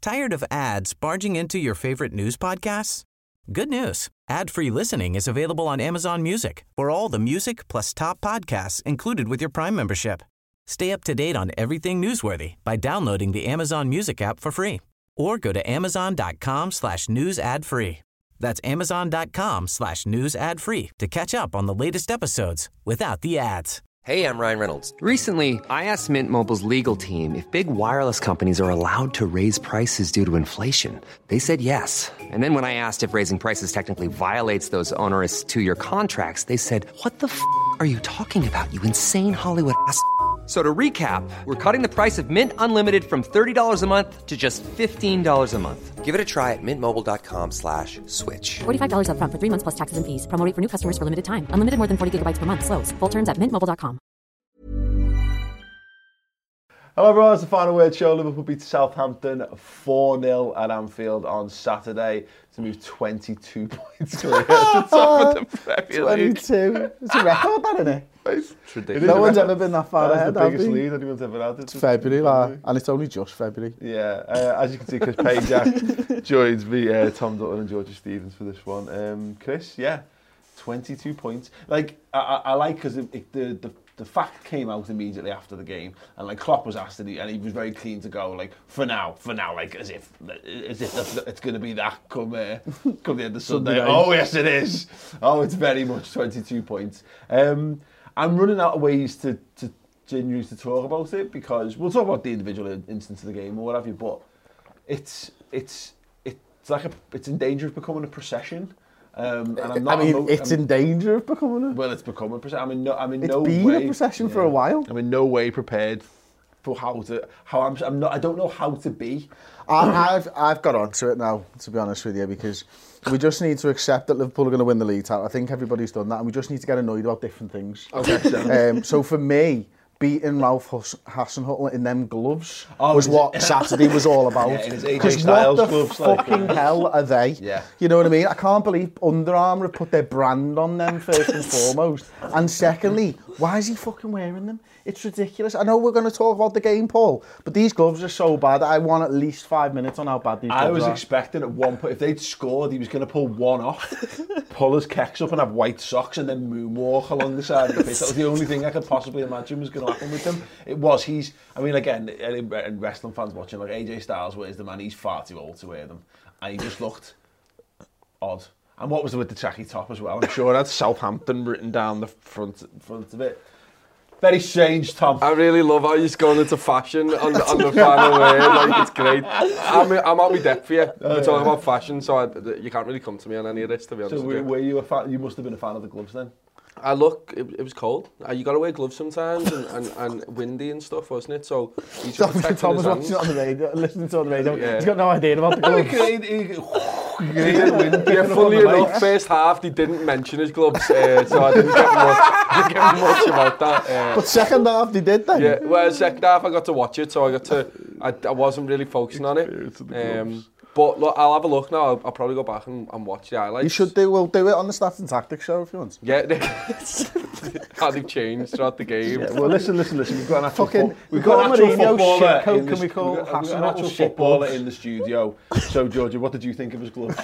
Tired of ads barging into your favorite news podcasts? Good news. Ad-free listening is available on Amazon Music for all the music plus top podcasts included with your Prime membership. Stay up to date on everything newsworthy by downloading the Amazon Music app for free or go to amazon.com/news ad free. That's amazon.com/news ad free to catch up on the latest episodes without the ads. Hey, I'm Ryan Reynolds. Recently, I asked Mint Mobile's legal team if big wireless companies are allowed to raise prices due to inflation. They said yes. And then when I asked if raising prices technically violates those onerous two-year contracts, they said, "What the f*** are you talking about, you insane Hollywood ass?" So to recap, we're cutting the price of Mint Unlimited from $30 a month to just $15 a month. Give it a try at mintmobile.com/switch. $45 up front for 3 months plus taxes and fees. Promo rate for new customers for limited time. Unlimited more than 40 gigabytes per month. Slows full terms at mintmobile.com. Hello everyone, it's the Final Word Show. Liverpool beat Southampton 4-0 at Anfield on Saturday to move 22 points clear at the top of the Premier League. 22. It's a record, that, isn't it? It's ridiculous. No one's ever been that far ahead. That's the biggest lead anyone's ever had. It's February, and it's only just February. Yeah, as you can see, Chris Pajak joins me, Tom Dutton and Georgia Stevens for this one. Chris, 22 points. Like, I like, because the fact came out immediately after the game, and like Klopp was asked, and he was very keen to go, like, for now, like as if it's going to be that come the end of Sunday. Oh yes, it is. Oh, it's very much 22 points. I'm running out of ways to genuinely to talk about it, because we'll talk about the individual instance of the game or what have you, but it's in danger of becoming a procession. And I'm not in danger of becoming a... Well, it's become a procession. It's been a procession for a while. I'm in no way prepared for I don't know how to be. I've got onto it now, to be honest with you, because we just need to accept that Liverpool are going to win the league title. I think everybody's done that, and we just need to get annoyed about different things. Okay. So for me, beating Ralph Hasenhüttl in them gloves was what Saturday was all about. Because what the fucking hell are they? Yeah. You know what I mean? I can't believe Under Armour have put their brand on them, first and foremost. And secondly, why is he fucking wearing them? It's ridiculous. I know we're going to talk about the game, Paul, but these gloves are so bad. I want at least 5 minutes on how bad these gloves are. I was expecting at one point, if they'd scored, he was going to pull one off, pull his kecks up and have white socks and then moonwalk along the side of the pitch. That was the only thing I could possibly imagine was going to happen with him. Again, and wrestling fans watching, like AJ Styles wears them and he's far too old to wear them. And he just looked odd. And what was it with the tracky top as well? I'm sure it had Southampton written down the front of it. Very strange, Tom. I really love how you're going into fashion on the Final Word. Like, it's great. I'm on my depth for you. We're talking about fashion, so you can't really come to me on any of this, to be honest. So were you a fan? You must have been a fan of the gloves then. It was cold. You got to wear gloves sometimes, and windy and stuff, wasn't it? So he's just protecting Tom was his watching it on the radio, listening to it on the radio. Yeah. He's got no idea about the gloves. Funnily enough, first half they didn't mention his gloves, so I didn't get much about that. But second half they did then. Yeah, well, second half I got to watch it, so I wasn't really focusing on it. But look, I'll have a look now. I'll probably go back and watch the highlights. You should do. We'll do it on the Stats and Tactics show if you want. Yeah, how they've changed throughout the game. Yeah, well, listen. We've got an actual footballer in the studio. So, Georgia, what did you think of his gloves?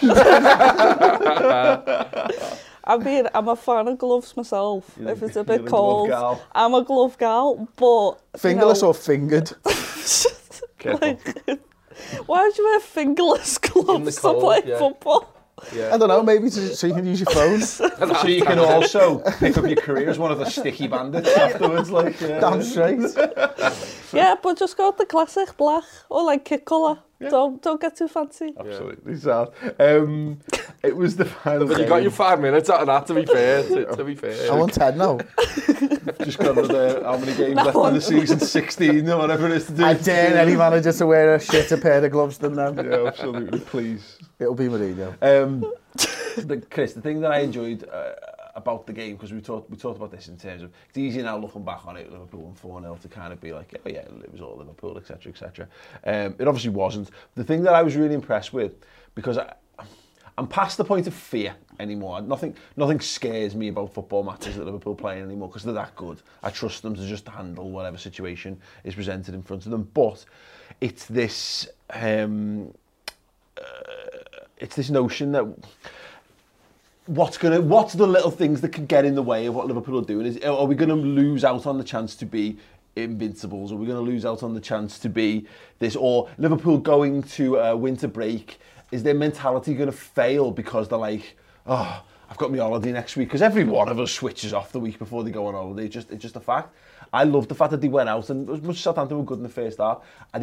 I'm a fan of gloves myself. If it's a bit cold, I'm a glove gal. But fingerless or fingered? Why would you wear fingerless gloves to play football? Yeah. I don't know, maybe so you can use your phone. So you can also pick up your career as one of the sticky bandits afterwards. Damn straight. Yeah, but just go with the classic black or like kit colour. Yeah. Don't get too fancy. Absolutely, sad. It was the final But game. You got your 5 minutes out of that, to be fair. To be fair. I want 10 now. Just got how many games left in the season? 16 or whatever it is to do. I dare any manager to wear a shitter pair of gloves than them. Yeah, absolutely, please. It'll be Mourinho. Chris, the thing that I enjoyed about the game, because we talked about this in terms of, it's easy now looking back on it, Liverpool and 4-0, to kind of be like, oh yeah, it was all Liverpool, etc., etc. It obviously wasn't. The thing that I was really impressed with, because I'm past the point of fear anymore. Nothing scares me about football matches that Liverpool playing anymore, because they're that good. I trust them to just handle whatever situation is presented in front of them. But it's this notion that what's the little things that can get in the way of what Liverpool are doing? Are we going to lose out on the chance to be invincibles? Are we going to lose out on the chance to be this? Or Liverpool going to winter break, is their mentality going to fail because they're like, oh, I've got my holiday next week? Because every one of us switches off the week before they go on holiday. It's just a fact. I love the fact that they went out, and as much as Southampton were good in the first half, I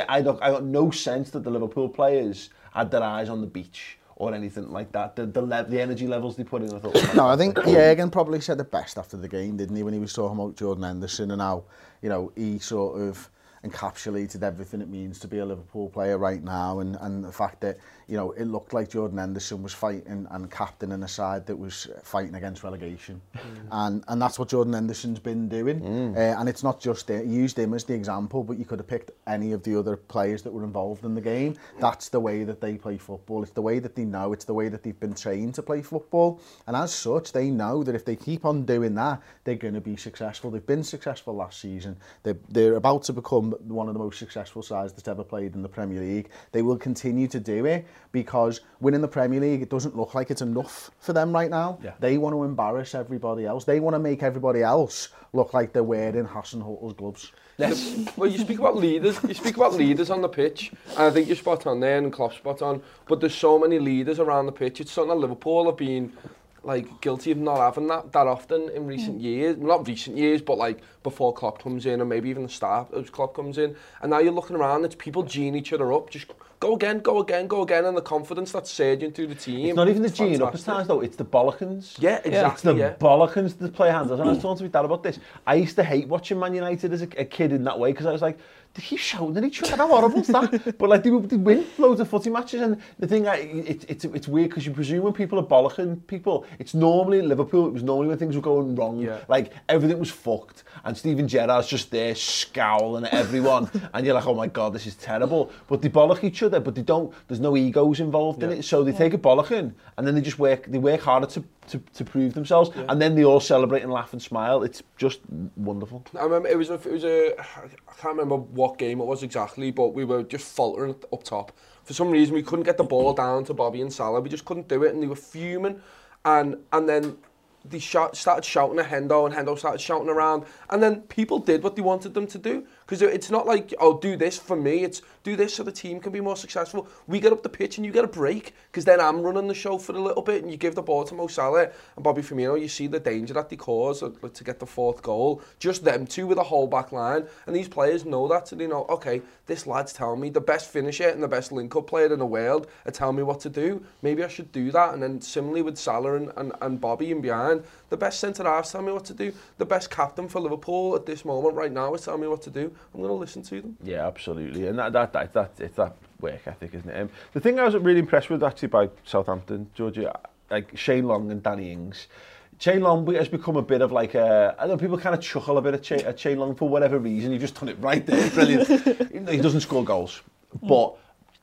got no sense that the Liverpool players had their eyes on the beach or anything like that. The energy levels they put in, I thought. No, I think Jürgen probably said it best after the game, didn't he, when he was talking about Jordan Henderson and how, you know, he sort of encapsulated everything it means to be a Liverpool player right now, and the fact that, you know, it looked like Jordan Henderson was fighting and captain in a side that was fighting against relegation. And that's what Jordan Henderson's been doing. And it's not just he used him as the example, but you could have picked any of the other players that were involved in the game. That's the way that they play football. It's the way that they know. It's the way that they've been trained to play football. And as such, they know that if they keep on doing that, they're going to be successful. They've been successful last season. They're about to become one of the most successful sides that's ever played in the Premier League. They will continue to do it because winning the Premier League, it doesn't look like it's enough for them right now. Yeah. They want to embarrass everybody else. They want to make everybody else look like they're wearing Hasenhutl's gloves. Yes. Well, you speak about leaders. You speak about leaders on the pitch, and I think you're spot on there, and Klopp's spot on. But there's so many leaders around the pitch. It's something that Liverpool have been like guilty of not having that often in recent years. Not recent years, but like before Klopp comes in, or maybe even the start as Klopp comes in. And now you're looking around, it's people geeing each other up. Just go again, and the confidence that's surging through the team. It's not even the geeing up at times though, it's the bollockens. Yeah, exactly. It's the bollockens that play handles. And I was talking to my dad about this. I used to hate watching Man United as a kid in that way, because I was like, they keep shouting at each other, how horrible is that? But like they win loads of footy matches, and the thing, it's weird because you presume when people are bollocking people, it's normally in Liverpool, it was normally when things were going wrong, like everything was fucked, and Steven Gerrard's just there scowling at everyone, and you're like, oh my God, this is terrible. But they bollock each other, but they don't, there's no egos involved in it, so they take a bollocking, and then they work harder to prove themselves, and then they all celebrate and laugh and smile. It's just wonderful. I remember it was a I can't remember what game it was exactly, but we were just faltering up top. For some reason, we couldn't get the ball down to Bobby and Salah. We just couldn't do it, and they were fuming. And then they started shouting at Hendo, and Hendo started shouting around. And then people did what they wanted them to do. Because it's not like, oh, do this for me. It's do this so the team can be more successful. We get up the pitch and you get a break, because then I'm running the show for a little bit, and you give the ball to Mo Salah and Bobby Firmino. You see the danger that they cause to get the fourth goal. Just them two with a whole back line. And these players know that, so they know, okay, this lad's telling me, the best finisher and the best link-up player in the world are telling me what to do. Maybe I should do that. And then similarly with Salah and Bobby in behind, the best centre-halves tell me what to do. The best captain for Liverpool at this moment right now is telling me what to do. I'm going to listen to them. Yeah, absolutely. And it's that work ethic, isn't it? The thing I was really impressed with actually by Southampton, Georgia, like Shane Long and Danny Ings. Shane Long has become a bit of like a, I know people kind of chuckle a bit at Shane Long for whatever reason. You've just done it right there, brilliant. He doesn't score goals, but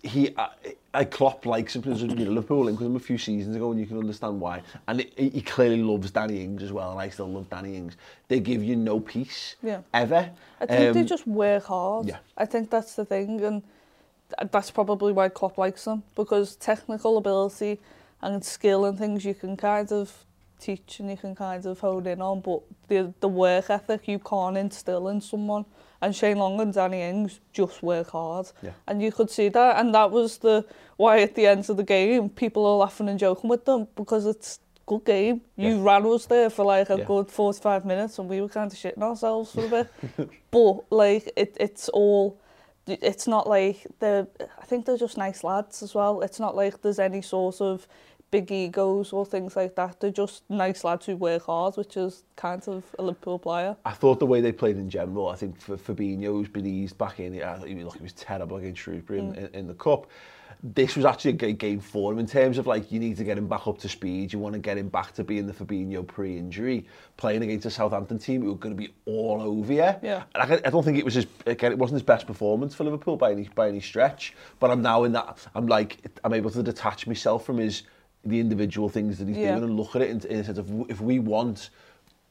Klopp likes him because Liverpool linked with him a few seasons ago, and you can understand why. And he clearly loves Danny Ings as well, and I still love Danny Ings. They give you no peace, ever. I think they just work hard. Yeah. I think that's the thing, and that's probably why Klopp likes them, because technical ability and skill and things you can kind of teach and you can kind of hone in on, but the work ethic you can't instill in someone. And Shane Long and Danny Ings just work hard. Yeah. And you could see that. And that was why at the end of the game, people are laughing and joking with them, because it's a good game. You ran us there for like a good 45 minutes, and we were kind of shitting ourselves for a bit. But like, it's not like, I think they're just nice lads as well. It's not like there's any sort of big egos or things like that. They're just nice lads who work hard, which is kind of a Liverpool player. I thought the way they played in general, I think for Fabinho, who's been eased back in, I thought he was terrible against Shrewsbury in the Cup. This was actually a great game for him in terms of like, you need to get him back up to speed. You want to get him back to being the Fabinho pre-injury, playing against a Southampton team who are going to be all over you. Yeah. And I don't think it was it wasn't his best performance for Liverpool by any stretch. But I'm now in that, I'm able to detach myself from the individual things that he's doing and look at it in a sense of, if we want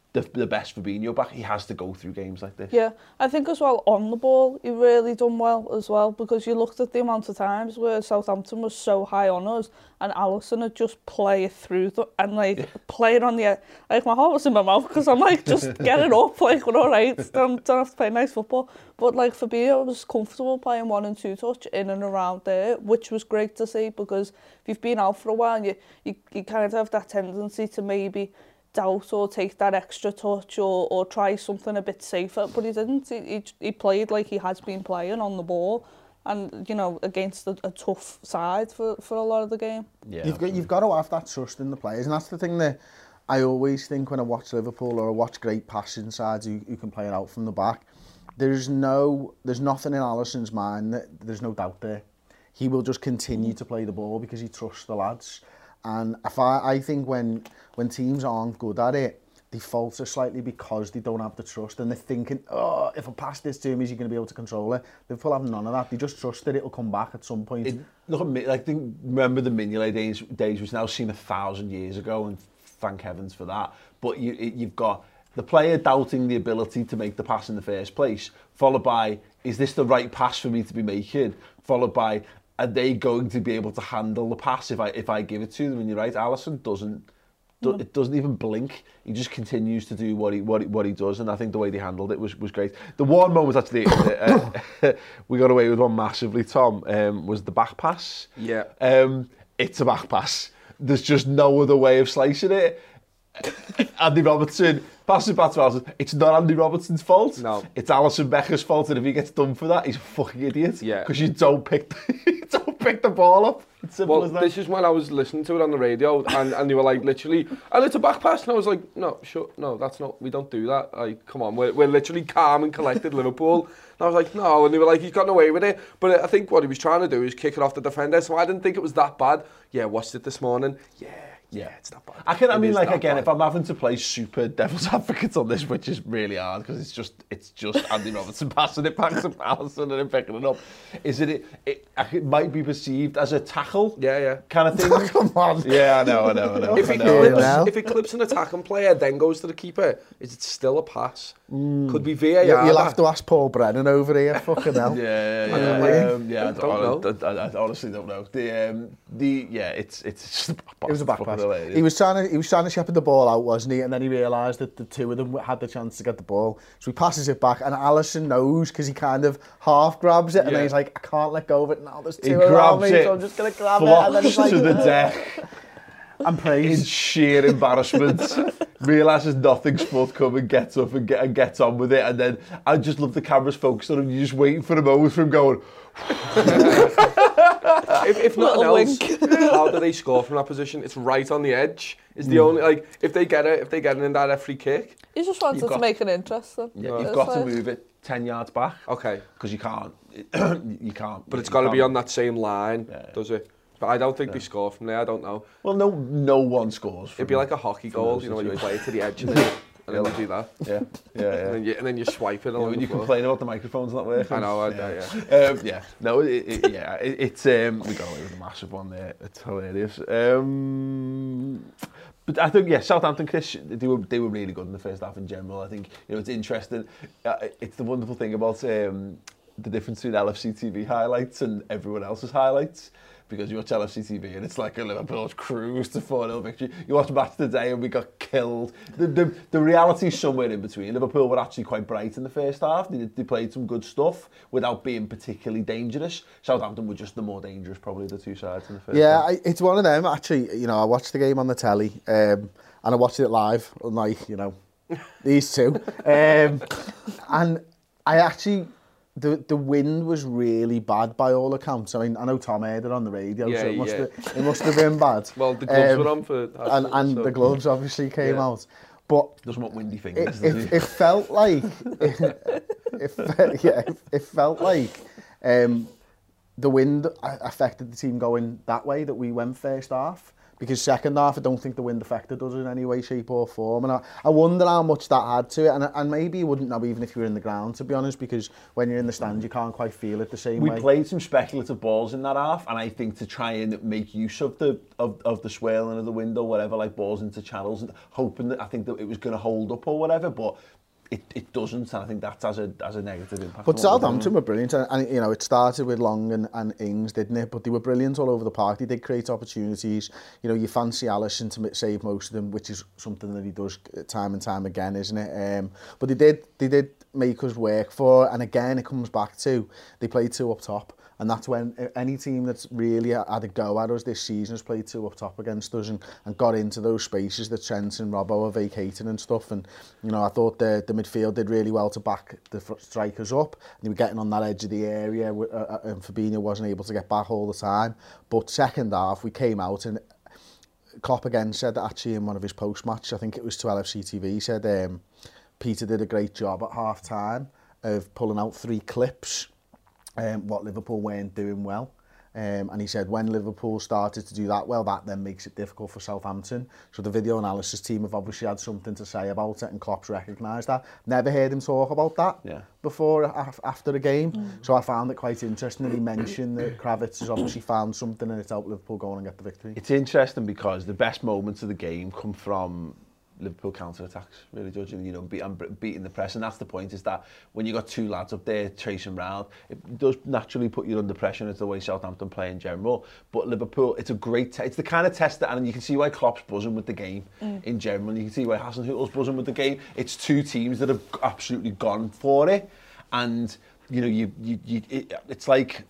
the best Fabinho back, he has to go through games like this. Yeah, I think as well on the ball, he really done well as well, because you looked at the amount of times where Southampton was so high on us and Alisson would just play it through and like play it on the like my heart was in my mouth because I'm like, just get it up, like we're all right, don't have to play nice football. But like Fabinho was comfortable playing 1 and 2 touch in and around there, which was great to see, because if you've been out for a while and you kind of have that tendency to maybe doubt or take that extra touch or try something a bit safer, but he didn't. He played like he has been playing on the ball, and you know, against a tough side for a lot of the game. Yeah, you've got to have that trust in the players, and that's the thing that I always think when I watch Liverpool or I watch great passing sides who can play it out from the back. There's nothing in Alisson's mind that there's no doubt there. He will just continue to play the ball because he trusts the lads. And I think when teams aren't good at it, they falter slightly because they don't have the trust, and they're thinking, oh, if I pass this to him, is he going to be able to control it? Liverpool have none of that. They just trust that it'll come back at some point. Look at me, like, remember the Mignolet days, which now seem 1,000 years ago, and thank heavens for that. But you've got the player doubting the ability to make the pass in the first place, followed by, is this the right pass for me to be making? Followed by, are they going to be able to handle the pass if I give it to them? And you're right, Alisson it doesn't even blink. He just continues to do what he does, and I think the way they handled it was great. The one moment actually we got away with one massively, Tom, was the back pass. Yeah. It's a back pass. There's just no other way of slicing it. Andy Robertson passes back to Alisson. It's not Andy Robertson's fault. No. It's Alisson Becker's fault, and if he gets done for that, he's a fucking idiot. Yeah. Because you don't pick the ball up. It's simple as that. This is when I was listening to it on the radio, and they were like, literally, and it's a back pass, and I was like, no, that's not. We don't do that. Like, come on, we're literally calm and collected, Liverpool. And I was like, no, and they were like, he's gotten away with it. But I think what he was trying to do is kick it off the defender, so I didn't think it was that bad. Yeah, watched it this morning. Yeah, it's not bad. If I'm having to play super devil's advocate on this, which is really hard because it's just Andy Robertson passing it back to Alisson and then picking it up. It might be perceived as a tackle, kind of thing. Come on. Yeah, I know. If it clips an attacking player, then goes to the keeper, is it still a pass? Could be VAR. You'll have to ask Paul Brennan over here. Fucking hell. I honestly don't know. It's just. It was a back pass. He was trying to shepherd the ball out, wasn't he? And then he realised that the two of them had the chance to get the ball. So he passes it back, and Alisson knows because he kind of half grabs it, and then he's like, I can't let go of it now. There's two around me, so I'm just going to grab it. And then he's like, to the deck. And praise. In sheer embarrassment. Realises nothing's forthcoming, gets up and gets on with it. And then I just love the camera's focused on him. You're just waiting for a moment for him going... if nothing else, how do they score from that position? It's right on the edge. Is the only, like, if they get an indirect free kick. He just wanted to make it interesting. Yeah, you've got to move it 10 yards back. Okay. Because you can't. But it's got to be on that same line, does it? But I don't think they score from there. I don't know. Well, no one scores. It'd be like a hockey goal, you know, when you play it to the edge and then you do that. Yeah. And then you swipe it along when you complain about the microphones not working. I know. It's we got away with a massive one there. It's hilarious. But I think Southampton, Chris, they were really good in the first half in general. I think it's interesting. It's the wonderful thing about the difference between LFC TV highlights and everyone else's highlights. Because you watch LFC TV and it's like a Liverpool's cruise to 4-0 victory. You watch Match Today and we got killed. The reality is somewhere in between. Liverpool were actually quite bright in the first half. They played some good stuff without being particularly dangerous. Southampton were just the more dangerous, probably, the two sides in the first half. It's one of them, actually. I watched the game on the telly and I watched it live, unlike, these two. And I actually... The wind was really bad by all accounts. I mean, I know Tom heard it on the radio, so it must have been bad. Well, the gloves were on for... And the gloves obviously came out. But doesn't want windy fingers. It felt like... it felt like the wind affected the team going that way that we went first half. because second half I don't think the wind affected us in any way, shape or form, and I wonder how much that had to it, and maybe you wouldn't know even if you were in the ground, to be honest, because when you're in the stand you can't quite feel it the same way. We played some speculative balls in that half, and I think to try and make use of the swirling of the wind or whatever, like balls into channels, and hoping that I think that it was going to hold up or whatever, but it doesn't, and I think that has a negative impact. But Southampton were brilliant, and you know, it started with Long and Ings, didn't it? But they were brilliant all over the park. They did create opportunities. You know, you fancy Alisson to save most of them, which is something that he does time and time again, isn't it? But they did make us work for it, and again, it comes back to they played two up top. And that's when any team that's really had a go at us this season has played two up top against us and got into those spaces that Trent and Robbo are vacating and stuff. And, you know, I thought the midfield did really well to back the strikers up. And they were getting on that edge of the area, and Fabinho wasn't able to get back all the time. But second half, we came out, and Klopp again said that actually in one of his post-match, I think it was to LFC TV, he said Peter did a great job at half-time of pulling out 3 clips what Liverpool weren't doing well. And he said when Liverpool started to do that well, that then makes it difficult for Southampton. So the video analysis team have obviously had something to say about it, and Klopp's recognised that. Never heard him talk about that before, after the game. So I found it quite interesting that he mentioned that Kravitz has obviously found something and it's helped Liverpool go on and get the victory. It's interesting because the best moments of the game come from Liverpool counter-attacks, really, judging, you know, beating the press, and that's the point, is that when you got 2 lads up there chasing round, it does naturally put you under pressure, and it's the way Southampton play in general. But Liverpool, it's a great it's the kind of test that, and you can see why Klopp's buzzing with the game in general, you can see why Hasenhüttl's buzzing with the game. It's 2 teams that have absolutely gone for it, and, you know, it's like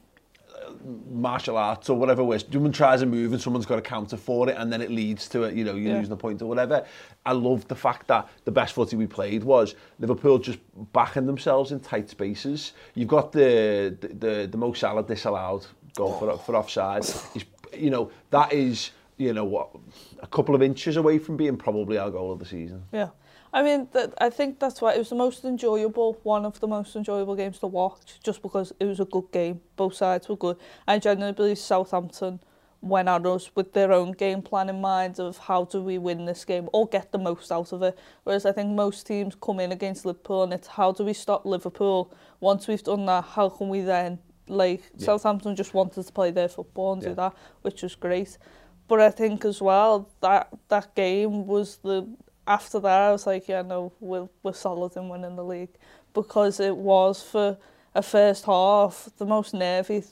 martial arts or whatever, where someone tries a move and someone's got a counter for it, and then it leads to it, you know, you're losing the point or whatever. I love the fact that the best footy we played was Liverpool just backing themselves in tight spaces. You've got the Mo Salah disallowed goal for offside. You know, that is, you know, what, a couple of inches away from being probably our goal of the season. Yeah. I mean, I think that's why it was the most enjoyable, one of the most enjoyable games to watch, just because it was a good game. Both sides were good. I genuinely believe Southampton went at us with their own game plan in mind of how do we win this game or get the most out of it. Whereas I think most teams come in against Liverpool and it's how do we stop Liverpool? Once we've done that, how can we then, Southampton just wanted to play their football and do that, which was great. But I think as well, that game was after that, I was like, yeah, no, we're solid in winning the league, because it was, for a first half, the most nervy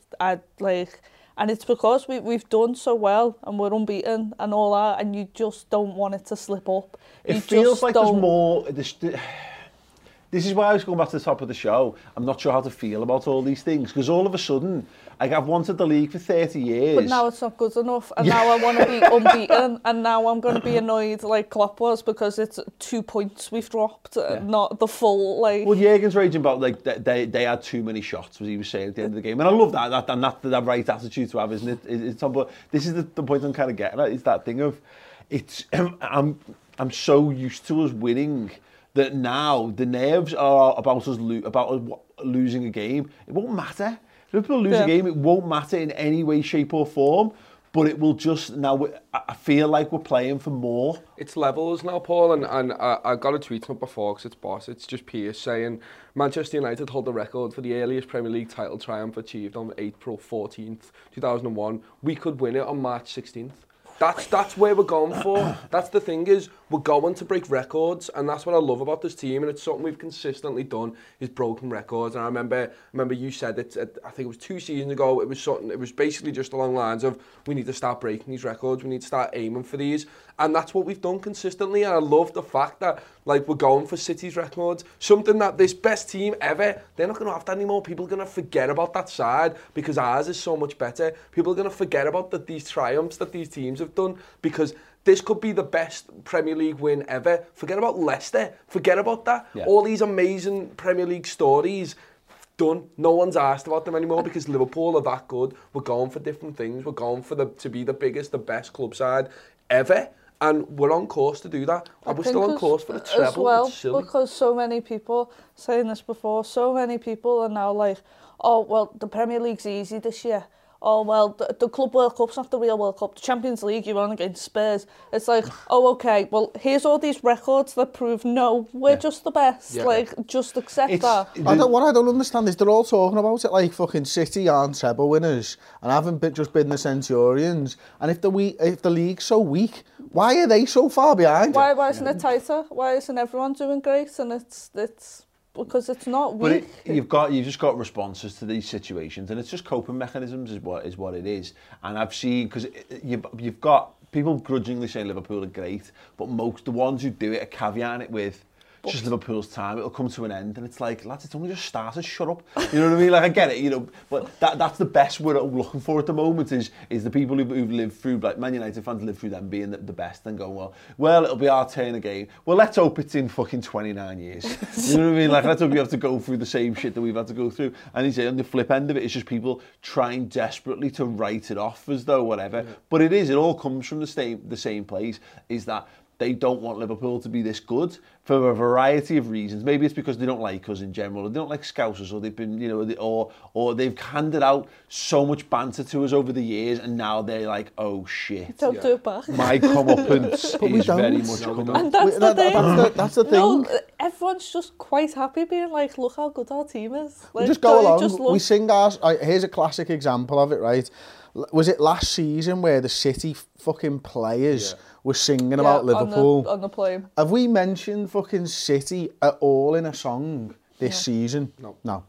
and it's because we've done so well and we're unbeaten and all that, and you just don't want it to slip up. It feels like there's more. This is why I was going back to the top of the show. I'm not sure how to feel about all these things, because all of a sudden, like, I've wanted the league for 30 years. But now it's not good enough, and now I want to be unbeaten, and now I'm going to be annoyed like Klopp was, because it's 2 points we've dropped, not the full, like... Well, Jurgen's raging about, like, they had too many shots, as he was saying at the end of the game. And I love that, and that's the right attitude to have, isn't it? It's but this is the point I'm kind of getting at, is that thing of, I'm so used to us winning, that now the nerves are about us losing a game. It won't matter. If Liverpool lose a game, it won't matter in any way, shape or form. But it will just, now I feel like we're playing for more. It's levels now, Paul, and I got a tweet up before, because it's boss. It's just Pierce saying Manchester United hold the record for the earliest Premier League title triumph achieved on April 14th, 2001. We could win it on March 16th. That's where we're going for. That's the thing, is we're going to break records, and that's what I love about this team, and it's something we've consistently done, is broken records. And I remember you said it, I think it was 2 seasons ago, it was basically just along the lines of, we need to start breaking these records, we need to start aiming for these, and that's what we've done consistently. And I love the fact that, like, we're going for City's records, something that this best team ever, they're not going to have that anymore. People are going to forget about that side, because ours is so much better. People are going to forget about these triumphs that these teams have done, because this could be the best Premier League win ever. Forget about Leicester. Forget about that. Yeah. All these amazing Premier League stories, done. No one's asked about them anymore, because Liverpool are that good. We're going for different things. We're going for to be the biggest, the best club side ever. And we're on course to do that. And we're still on course for the treble. As well, it's silly. Because so many people, saying this before, so many people are now like, oh, well, the Premier League's easy this year. oh, well, the Club World Cup's not the real World Cup. The Champions League, you're on against Spurs. It's like, oh, okay, well, here's all these records that prove, no, we're just the best. Yeah. Like, just accept that. What I don't understand is they're all talking about it like fucking City aren't treble winners and haven't just been the Centurions. And if the league's so weak, why are they so far behind? Why isn't it tighter? Why isn't everyone doing great? And it's because it's not weak. But you've just got responses to these situations, and it's just coping mechanisms is what it is. And I've seen, because you've got people grudgingly saying Liverpool are great, but the ones who do it are caveating it with it's just Liverpool's time, it'll come to an end, and it's like, lads, it's only just started, shut up. You know what I mean? Like, I get it, you know, but that's the best we're looking for at the moment is the people who've lived through, like Man United fans live through them being the best and going, well, it'll be our turn again. Well, let's hope it's in fucking 29 years. You know what I mean? Like, let's hope we have to go through the same shit that we've had to go through. And he's on the flip end of it, it's just people trying desperately to write it off as though whatever. Yeah. But it all comes from the same place, is that they don't want Liverpool to be this good for a variety of reasons. Maybe it's because they don't like us in general, or they don't like Scousers, or they've been, you know, or they've handed out so much banter to us over the years, and now they're like, oh shit, don't do it back. My comeuppance is very much coming. And that's the thing. That's the thing. No, everyone's just quite happy being like, look how good our team is. Like, we just go along. We sing ours. Here's a classic example of it, right? Was it last season where the City fucking players were singing about Liverpool on the plane? Have we mentioned fucking City at all in a song this season? No.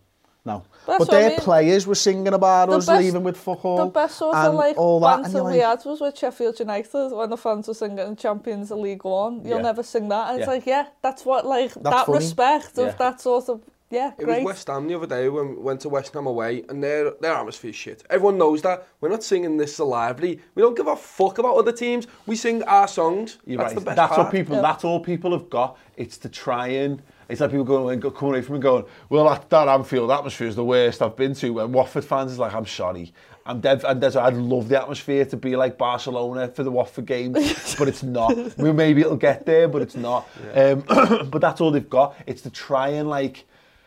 But their players were singing about us leaving with fuck all. The best sort of like banter we had was with Sheffield United when the fans were singing Champions League One. You'll never sing that. And it's like, that's what, like, that's that funny. Respect of that sort of. Yeah, it great. was West Ham the other day when we went to West Ham away, and their atmosphere's shit. Everyone knows that. We're not singing this so lively. We don't give a fuck about other teams. We sing our songs. You're that's right. The best that's part. What people. Yeah. That's all people have got. It's to try and. It's like people coming away from me going, well, that Anfield atmosphere is the worst I've been to. And Watford fans is like, I'm sorry. I'd love the atmosphere to be like Barcelona for the Watford game, but it's not. Maybe it'll get there, but it's not. Yeah. But that's all they've got. It's to try and like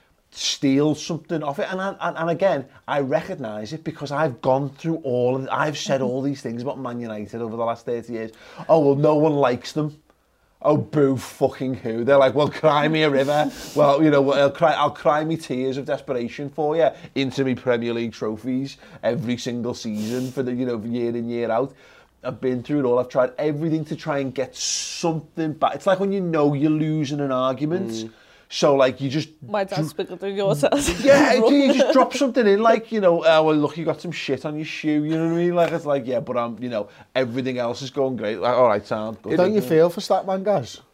steal something off it, and again, I recognise it because I've gone through I've said all these things about Man United over the last 30 years. Oh, well, no one likes them. Oh, boo fucking who? They're like, well, cry me a river. Well, you know, I'll cry me tears of desperation for you into me Premier League trophies every single season for the, you know, year in, year out. I've been through it all. I've tried everything to try and get something back. It's like when you know you're losing an argument. So, like, you just... My dad's bigger than yours. Yeah, you just drop something in, like, you know, well, look, you got some shit on your shoe, you know what I mean? Like, it's like, yeah, but you know, everything else is going great. Like, all right, sound good. Don't you feel for Statman Gaz?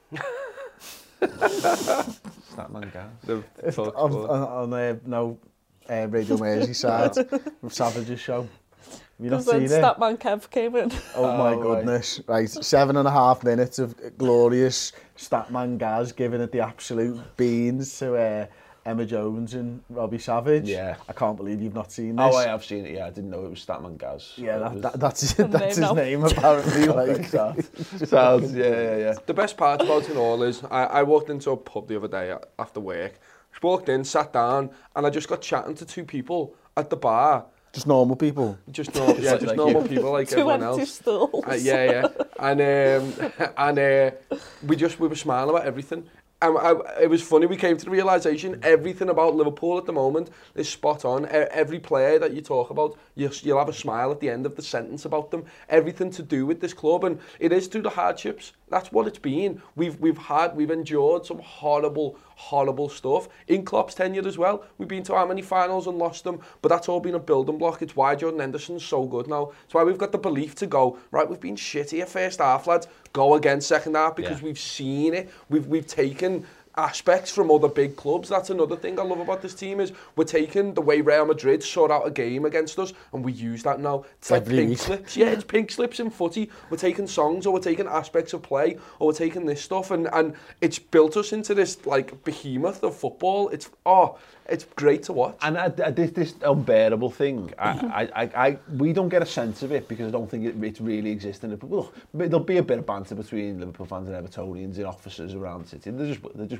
Statman Gaz? On Radio Merseyside, with Savage's show. Have you not seen it? Statman Kev came in. Oh my goodness. Right, 7.5 minutes of glorious Statman Gaz giving it the absolute beans to Emma Jones and Robbie Savage. Yeah. I can't believe you've not seen this. Oh, I have seen it, yeah. I didn't know it was Statman Gaz. Yeah, that's his name apparently. Like, sounds, yeah. The best part about it all is I walked into a pub the other day after work. Just walked in, sat down, and I just got chatting to two people at the bar. Just normal people. Just normal people like everyone else. Two empty stools. And we were smiling about everything. It was funny, we came to the realisation everything about Liverpool at the moment is spot on. Every player that you talk about, you'll have a smile at the end of the sentence about them. Everything to do with this club, and it is through the hardships. That's what it's been. We've endured some horrible stuff. In Klopp's tenure as well, we've been to how many finals and lost them, but that's all been a building block. It's why Jordan Henderson's so good now. It's why we've got the belief to go, right, we've been shit here first half, lads, go again second half, because we've seen it. We've taken aspects from other big clubs. That's another thing I love about this team is we're taking the way Real Madrid sort out a game against us, and we use that now. It's like pink slips. Yeah, it's pink slips in footy. We're taking songs, or we're taking aspects of play, or we're taking this stuff, and it's built us into this like behemoth of football. It's great to watch. And this unbearable thing, we don't get a sense of it because I don't think it really exists in it. But look, there'll be a bit of banter between Liverpool fans and Evertonians and officers around the city. There just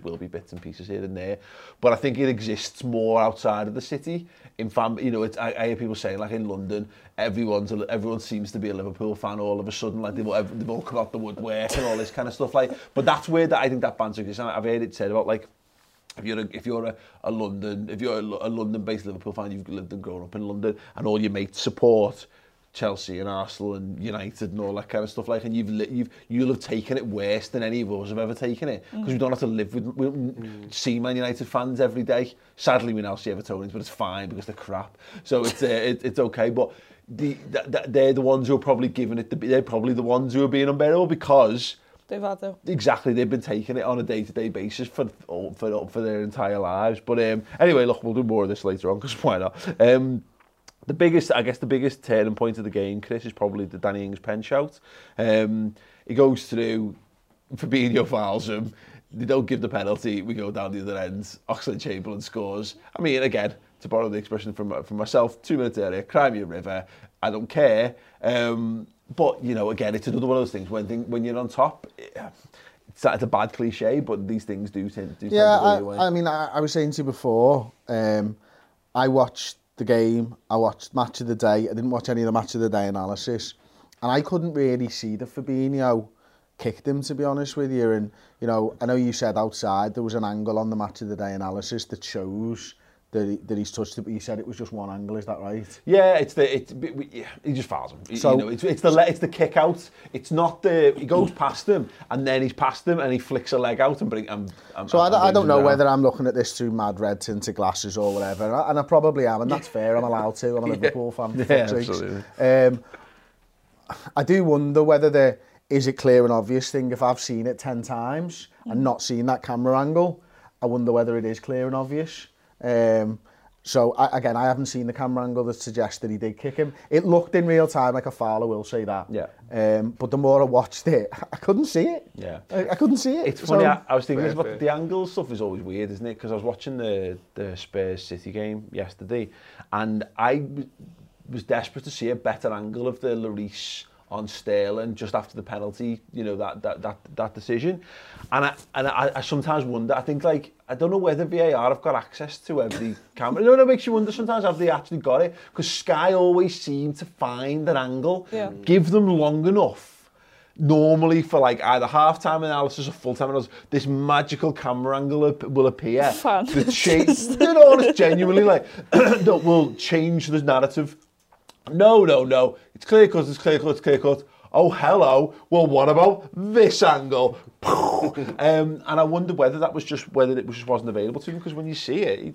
will be bits and pieces here and there. But I think it exists more outside of the city. You know, I hear people saying, like in London, everyone seems to be a Liverpool fan all of a sudden, like they've all come out the woodwork and all this kind of stuff. Like, but that's where I think that banter exists. And I've heard it said about like, if you're a London-based Liverpool fan, you've lived and grown up in London, and all your mates support Chelsea and Arsenal and United and all that kind of stuff, like, and you'll have taken it worse than any of us have ever taken it, because we don't have to live with see Man United fans every day. Sadly, we now see Evertonians, but it's fine because they're crap. So it's okay. But they're the ones who are probably giving it. They're probably the ones who are being unbearable because they've had to. Exactly, they've been taking it on a day-to-day basis for their entire lives. But anyway, look, we'll do more of this later on because why not? The biggest turning point of the game, Chris, is probably the Danny Ings pen shout. He goes through, Fabinho fouls him, they don't give the penalty, we go down the other end, Oxlade-Chamberlain scores. I mean, again, to borrow the expression from myself 2 minutes earlier, cry me a river, I don't care. But, you know, again, it's another one of those things, when you're on top, it's a bad cliche, but these things do tend to go your way. I mean, I was saying to you before, I watched the game, I watched Match of the Day, I didn't watch any of the Match of the Day analysis, and I couldn't really see that Fabinho kicked him, to be honest with you. And, you know, I know you said outside there was an angle on the Match of the Day analysis that shows that he's touched it, but you said it was just one angle, is that right? Yeah, he just fouls him. So, you know, it's the kick out. It's not he goes past him and then he's past him and he flicks a leg out and I don't know whether I'm looking at this through mad red tinted glasses or whatever, and I probably am, and that's fair. I'm allowed to. I'm a Liverpool fan. For absolutely. I do wonder whether is it clear and obvious thing. If I've seen it 10 times and not seen that camera angle, I wonder whether it is clear and obvious. So I haven't seen the camera angle that suggests that he did kick him. It looked in real time like a foul, I will say that. Yeah. But the more I watched it, I couldn't see it. Yeah. I couldn't see it. It's funny, I was thinking about the angle stuff is always weird, isn't it? Because I was watching the Spurs City game yesterday, and I was desperate to see a better angle of the Lloris on Sterling just after the penalty, you know, that decision. And I sometimes wonder, I think, like, I don't know whether VAR have got access to every camera. You know, it makes you wonder sometimes, have they actually got it? Because Sky always seem to find an angle, give them long enough, normally for like either half-time analysis or full-time analysis, this magical camera angle will appear. To change, you know, it's genuinely like, that will change the narrative. No. It's clear cut. Oh, hello. Well, what about this angle? And I wonder whether it just wasn't available to him, because when you see it,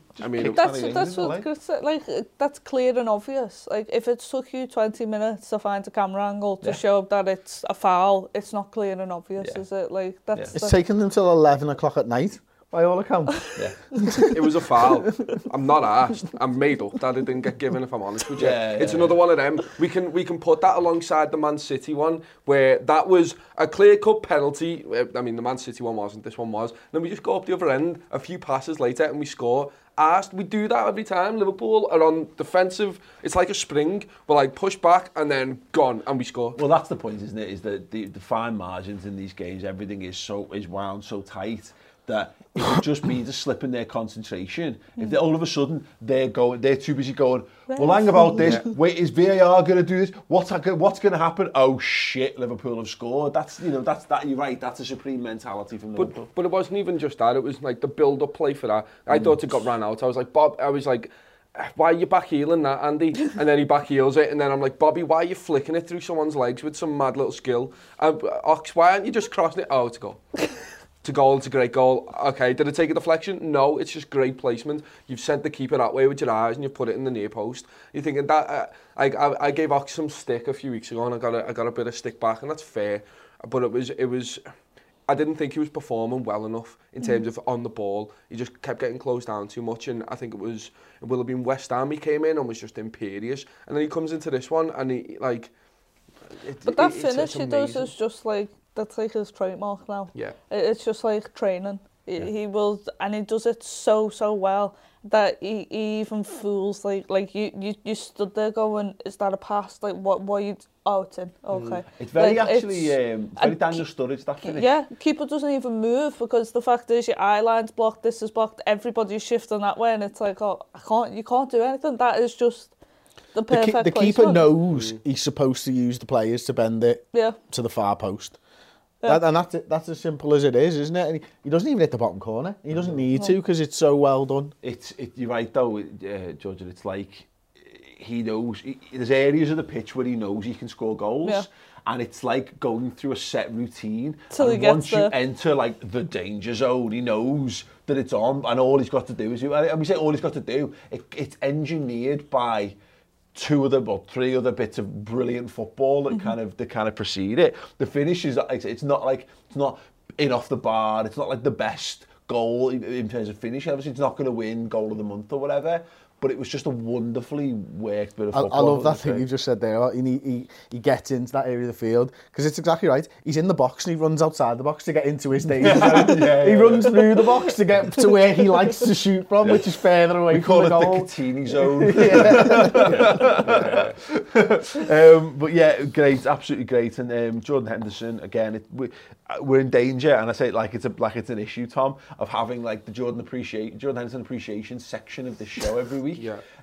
that's clear and obvious. Like, if it took you 20 minutes to find a camera angle to show that it's a foul, it's not clear and obvious, is it? Like, it's taken them till 11 o'clock at night. By all accounts. Yeah. It was a foul. I'm not arsed. I'm made up that it didn't get given, if I'm honest with you. It's another one of them. We can put that alongside the Man City one, where that was a clear-cut penalty. I mean, the Man City one wasn't, this one was. Then we just go up the other end, a few passes later, and we score. We do that every time. Liverpool are on defensive. It's like a spring. We're like push back and then gone, and we score. Well, that's the point, isn't it? Is that the fine margins in these games, everything is wound so tight that it would just be the slip in their concentration. If all of a sudden they're too busy going, well, hang about this. Wait, is VAR going to do this? What's going to happen? Oh shit, Liverpool have scored. That's you're right. That's a supreme mentality from Liverpool. But it wasn't even just that. It was like the build-up play for that. I thought it got ran out. I was like, Bob. I was like, why are you back heeling that, Andy? And then he back heels it, and then I'm like, Bobby, why are you flicking it through someone's legs with some mad little skill? Ox, why aren't you just crossing it? Oh, it's a goal. It's a goal, it's a great goal. Okay, did it take a deflection? No, it's just great placement. You've sent the keeper that way with your eyes and you've put it in the near post. You're thinking that, I gave Ox some stick a few weeks ago and I got a bit of stick back, and that's fair. But it was I didn't think he was performing well enough in terms of on the ball. He just kept getting closed down too much, and I think it will have been West Ham he came in and was just imperious. And then he comes into this one and he, like... But that finish he does is just like, that's like his trademark now. Yeah. It's just like training. He will, and he does it so well. that he even fools like you stood there going, is that a pass? Like what you it's in. Okay. It's very like, actually very Daniel Sturridge, that finish. Yeah, keeper doesn't even move because the fact is your eye line's blocked, this is blocked, everybody's shifting that way, and it's like, you can't do anything. That is just the perfect the keeper placement. knows he's supposed to use the players to bend it to the far post. Yeah. And that's it. That's as simple as it is, isn't it? And he doesn't even hit the bottom corner. He doesn't need to because it's so well done. You're right though, Judge. It's like he knows. There's areas of the pitch where he knows he can score goals, and it's like going through a set routine. And once you enter like the danger zone, he knows that it's on, and all he's got to do is. And we say all he's got to do. It's engineered by 2 other or 3 other bits of brilliant football that kind of precede it. The finish is it's not in off the bar. It's not like the best goal in terms of finish. Obviously, it's not going to win goal of the month or whatever. But it was just a wonderfully worked bit of football. I love that thing you just said there. He gets into that area of the field because it's exactly right. He's in the box and he runs outside the box to get into his danger zone. He runs through the box to get to where he likes to shoot from, which is further away from the goal. We call it the Catini zone. But yeah, great, absolutely great. And Jordan Henderson again. We're in danger, and I say it like it's an issue, Tom, of having like the Jordan Henderson appreciation section of this show every week.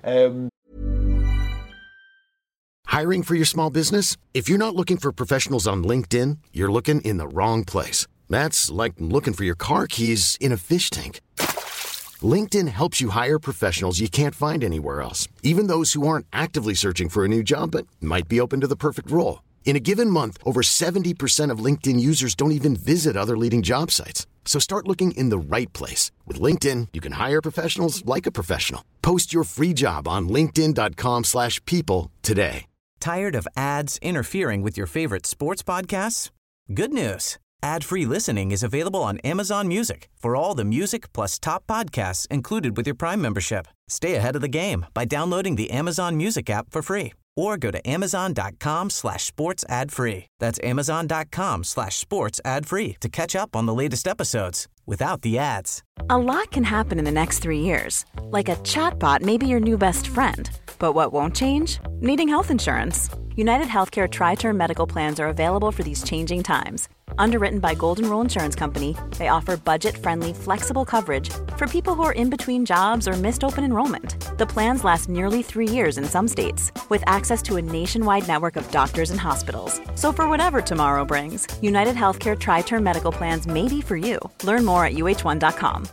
Hiring for your small business? If you're not looking for professionals on LinkedIn, you're looking in the wrong place. That's like looking for your car keys in a fish tank. LinkedIn helps you hire professionals you can't find anywhere else, even those who aren't actively searching for a new job but might be open to the perfect role. In a given month, over 70% of LinkedIn users don't even visit other leading job sites. So start looking in the right place. With LinkedIn, you can hire professionals like a professional. Post your free job on linkedin.com/people today. Tired of ads interfering with your favorite sports podcasts? Good news. Ad-free listening is available on Amazon Music for all the music plus top podcasts included with your Prime membership. Stay ahead of the game by downloading the Amazon Music app for free. Or go to amazon.com/sports ad free. That's amazon.com/sports ad free to catch up on the latest episodes without the ads. A lot can happen in the next 3 years. Like a chatbot may be your new best friend. But what won't change? Needing health insurance. United Healthcare Tri-Term Medical Plans are available for these changing times. Underwritten by Golden Rule Insurance Company, they offer budget-friendly, flexible coverage for people who are in between jobs or missed open enrollment. The plans last nearly 3 years in some states, with access to a nationwide network of doctors and hospitals. So for whatever tomorrow brings, United Healthcare Tri-Term Medical Plans may be for you. Learn more at uh1.com.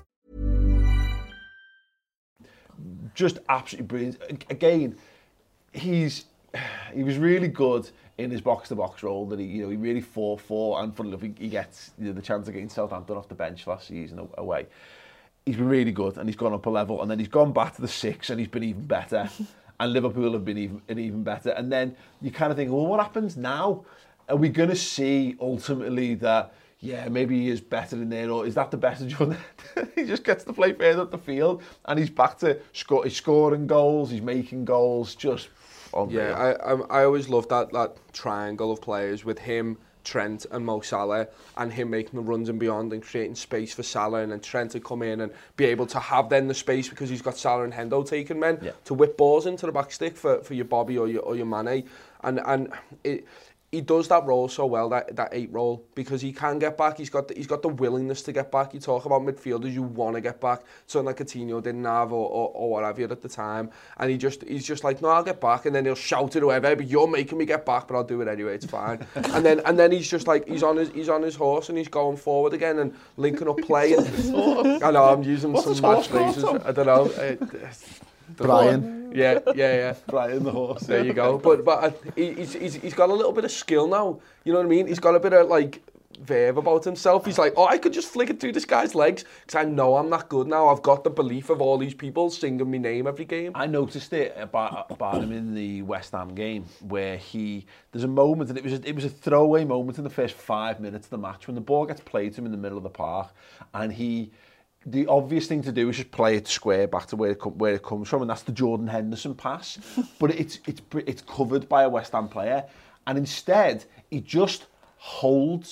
Just absolutely brilliant. Again, he was really good in his box-to-box role that he really fought for, and funnily enough, he gets the chance of getting Southampton off the bench last season away. He's been really good, and he's gone up a level, and then he's gone back to the 6, and he's been even better, and Liverpool have been even better. And then you kind of think, well, what happens now? Are we going to see ultimately that, maybe he is better in there, or is that the best of Jordan? He just gets to play further up the field, and he's back to he's scoring goals, he's making goals, just unreal. Yeah, I always loved that triangle of players with him, Trent and Mo Salah, and him making the runs and beyond and creating space for Salah, and then Trent to come in and be able to have then the space because he's got Salah and Hendo taking men to whip balls into the back stick for your Bobby or your Mane, and he does that role so well, that 8 role, because he can get back. He's got the willingness to get back. You talk about midfielders you want to get back, something like Coutinho didn't have or whatever at the time, and he's just like, no, I'll get back, and then he'll shout it whoever, but you're making me get back, but I'll do it anyway, it's fine. and then he's just like, he's on his horse and he's going forward again and linking up play. I know I'm using some match phrases. I don't know. Brian. Yeah. Brian the horse. There you go. But he's got a little bit of skill now. You know what I mean? He's got a bit of like verve about himself. He's like, I could just flick it through this guy's legs because I know I'm that good now. I've got the belief of all these people singing my name every game. I noticed it about him in the West Ham game where there's a moment, and it was a throwaway moment in the first 5 minutes of the match when the ball gets played to him in the middle of the park, and the obvious thing to do is just play it square back to where it comes from, and that's the Jordan Henderson pass. But it's covered by a West Ham player, and instead he just holds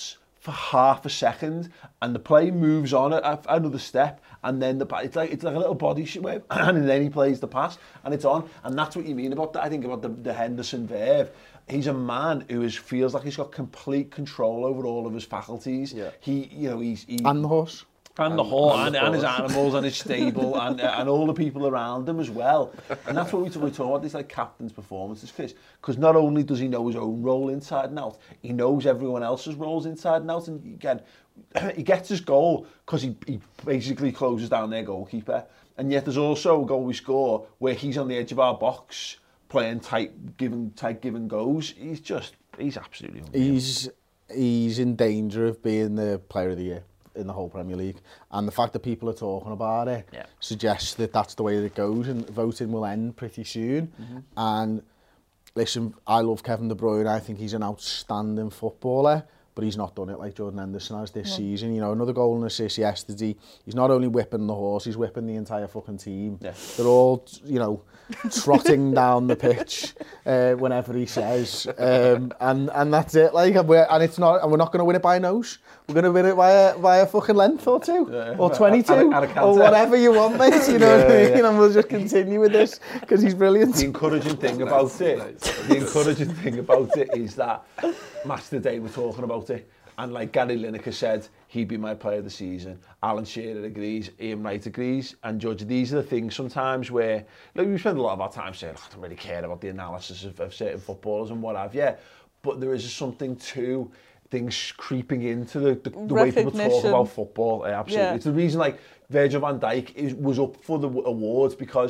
for half a second, and the play moves on another step, and then it's like a little body wave, and then he plays the pass, and it's on, and that's what you mean about that. I think about the Henderson verve. He's a man who feels like he's got complete control over all of his faculties. Yeah. He's and the horse. And the horse, and his animals, and his stable, and all the people around him as well. And that's what we talk about, these like captain's performances, Chris. Because not only does he know his own role inside and out, he knows everyone else's roles inside and out. And again, he gets his goal because he basically closes down their goalkeeper. And yet there's also a goal we score where he's on the edge of our box, playing tight give and goes. He's absolutely unreal. He's in danger of being the player of the year in the whole Premier League, and the fact that people are talking about it suggests that that's the way that it goes, and voting will end pretty soon. And listen, I love Kevin De Bruyne. I think he's an outstanding footballer, but he's not done it like Jordan Henderson has this season. You know, another goal and assist yesterday. He's not only whipping the horse, he's whipping the entire fucking team. They're all, you know, trotting down the pitch whenever he says, and that's it. Like, and we're not going to win it by a nose. We're going to win it by a fucking length or two, or 22, or whatever you want, mate. You know what I mean? And we'll just continue with this because he's brilliant. The encouraging thing about it is that Match Today we're talking about it, and like Gary Lineker said, he'd be my player of the season. Alan Shearer agrees, Ian Wright agrees, and Judge, these are the things sometimes where, like, we spend a lot of our time saying, I don't really care about the analysis of certain footballers and what have you, but there is something to things creeping into the way people talk about football. Absolutely. Yeah. It's the reason, like, Virgil van Dijk was up for the awards because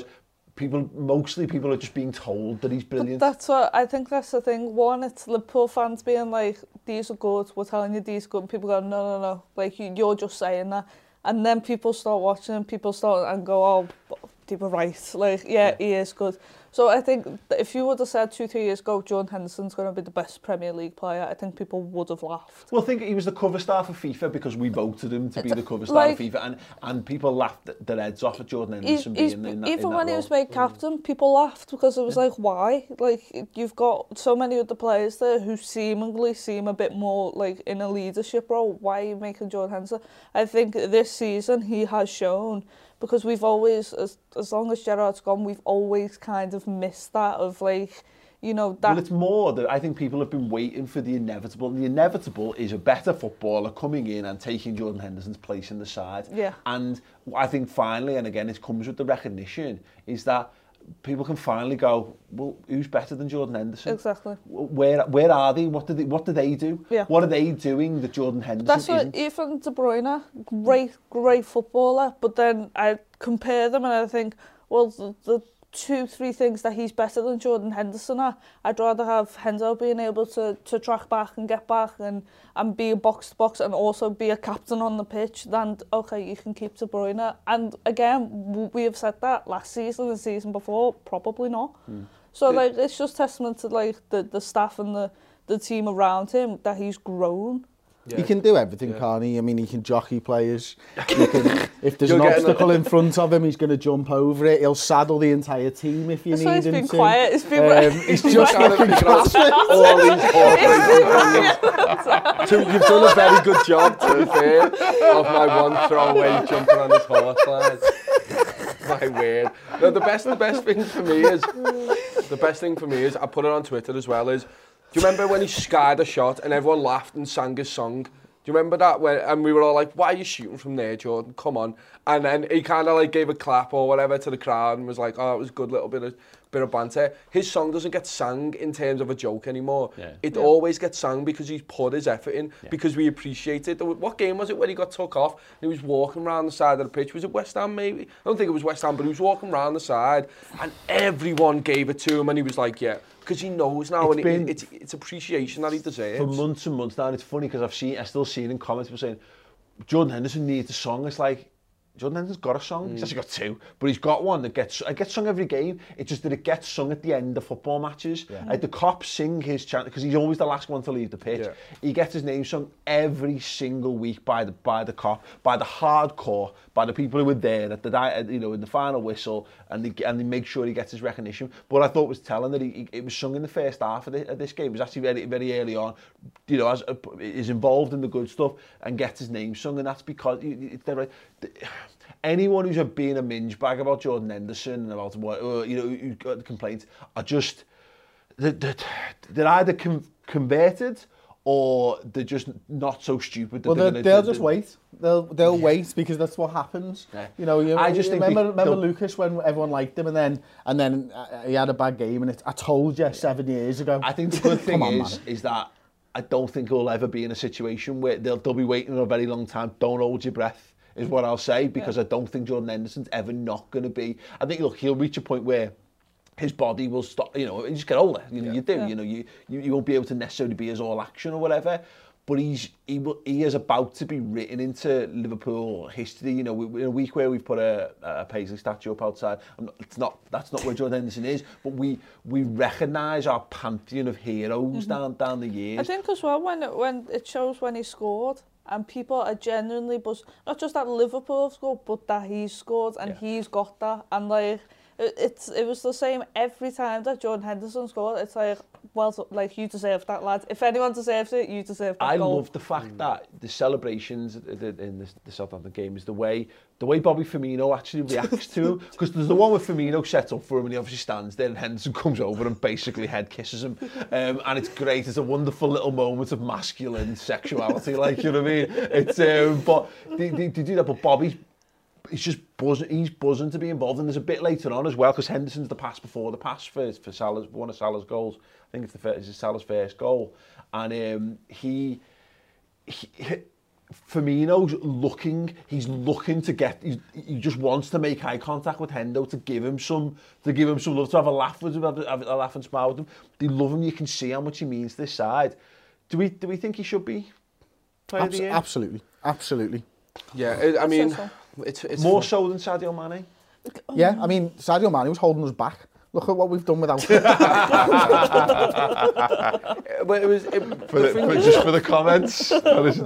mostly people are just being told that he's brilliant. But I think that's the thing. One, it's Liverpool fans being like, these are good, we're telling you these are good, and people go, no, like, you're just saying that. And then people start watching, and people start and go, oh, they were right. Like, yeah, he is good. So I think if you would have said 2-3 years ago, Jordan Henderson's going to be the best Premier League player, I think people would have laughed. Well, I think he was the cover star for FIFA because we voted him to be the cover star of FIFA, and people laughed their heads off at Jordan Henderson being in that even when role. he was made captain, people laughed because it was like, why? Like, you've got so many other players there who seemingly seem a bit more like in a leadership role. Why are you making Jordan Henderson? I think this season he has shown, because we've always, as long as Gerrard's gone, we've always kind of missed that of like, you know, that... Well, it's more that I think people have been waiting for the inevitable. And the inevitable is a better footballer coming in and taking Jordan Henderson's place in the side. Yeah. And I think finally, and again, it comes with the recognition, is that people can finally go, well, who's better than Jordan Henderson? Exactly. Where are they? What do they do? Yeah. What are they doing that Jordan Henderson isn't? That's what, even De Bruyne, great footballer, but then I compare them and I think, well, the 2-3 things that he's better than Jordan Henderson at, I'd rather have Hendo being able to track back and get back and be a box-to-box and also be a captain on the pitch than, okay, you can keep De Bruyne. And again, we have said that last season, the season before, probably not. So like, it's just testament to like the staff and the team around him that he's grown. Yeah. He can do everything, can't he? I mean, he can jockey players. He can, if there's an obstacle in front of him, he's going to jump over it. He'll saddle the entire team if you need him to. He's been quiet. He's just looking classic. All these So you've done a very good job, to be fair, of my one throwaway jumping on his horse, lads. My word. No, the best thing for me is, I put it on Twitter as well, is, do you remember when he skied a shot and everyone laughed and sang his song? Do you remember that? And we were all like, why are you shooting from there, Jordan? Come on. And then he kind of like gave a clap or whatever to the crowd and was like, oh, it was a good little bit of banter. His song doesn't get sung in terms of a joke anymore. Yeah. It always gets sung because he's put his effort in, because we appreciate it. What game was it when he got took off and he was walking around the side of the pitch? Was it West Ham maybe? I don't think it was West Ham, but he was walking around the side and everyone gave it to him and he was like, yeah. Because he knows now, it's appreciation that he deserves. For months and months now, and it's funny because I still seen in comments people saying, Jordan Henderson needs a song. It's like, Jordan Henderson's got a song. He's actually got two, but he's got one that gets sung every game. It's just that it gets sung at the end of football matches. Yeah. Like the cops sing his chant because he's always the last one to leave the pitch. Yeah. He gets his name sung every single week by the cop, by the hardcore, by the people who were there at the in the final whistle, and they make sure he gets his recognition. But what I thought was telling that it was sung in the first half of this game. It was actually very, very early on. you know, is involved in the good stuff and gets his name sung, and that's because they're right. Anyone who's being a minge bag about Jordan Henderson and about what, you know, who's got the complaints are just they're either converted or they're just not so stupid. That Well, they'll just wait. They'll wait because that's what happens. Yeah. You know, I just think remember Lucas when everyone liked him, and then he had a bad game, and I told you 7 years ago. I think the good thing is that I don't think he'll ever be in a situation where they'll be waiting a very long time. Don't hold your breath, is what I'll say, because I don't think Jordan Henderson's ever not going to be. I think, look, he'll reach a point where his body will stop, you know, you just get older, you know, you do, you know, you won't be able to necessarily be as all action or whatever, but he is about to be written into Liverpool history. You know, in a week where we've put a Paisley statue up outside, that's not where Jordan Henderson is, but we recognise our pantheon of heroes down the years. I think as well when it shows when he scored, and people are genuinely buzzed, not just that Liverpool scored, but that he's scored and he's got that, and like, it was the same every time that Jordan Henderson scored. It's like, well, like, you deserve that, lad. If anyone deserves it, you deserve that goal. I love the fact that the celebrations in the Southampton game is the way Bobby Firmino actually reacts to him. Because there's the one where Firmino sets up for him and he obviously stands there and Henderson comes over and basically head kisses him. And it's great. It's a wonderful little moment of masculine sexuality, like, you know what I mean? It's but they do that, but Bobby, he's just buzzing. He's buzzing to be involved, and there's a bit later on as well because Henderson's the pass before the pass for Salah's, one of Salah's goals. I think it's Salah's first goal, and he Firmino's looking. He's looking to get. He just wants to make eye contact with Hendo to give him some love, to have a laugh with him, have a laugh and smile with him. They love him. You can see how much he means to this side. Do we think he should be player of the year? Absolutely. Yeah, I mean. It's more so than Sadio Mane. Yeah, I mean, Sadio Mane was holding us back. Look at what we've done without him. But it was just for the comments. That is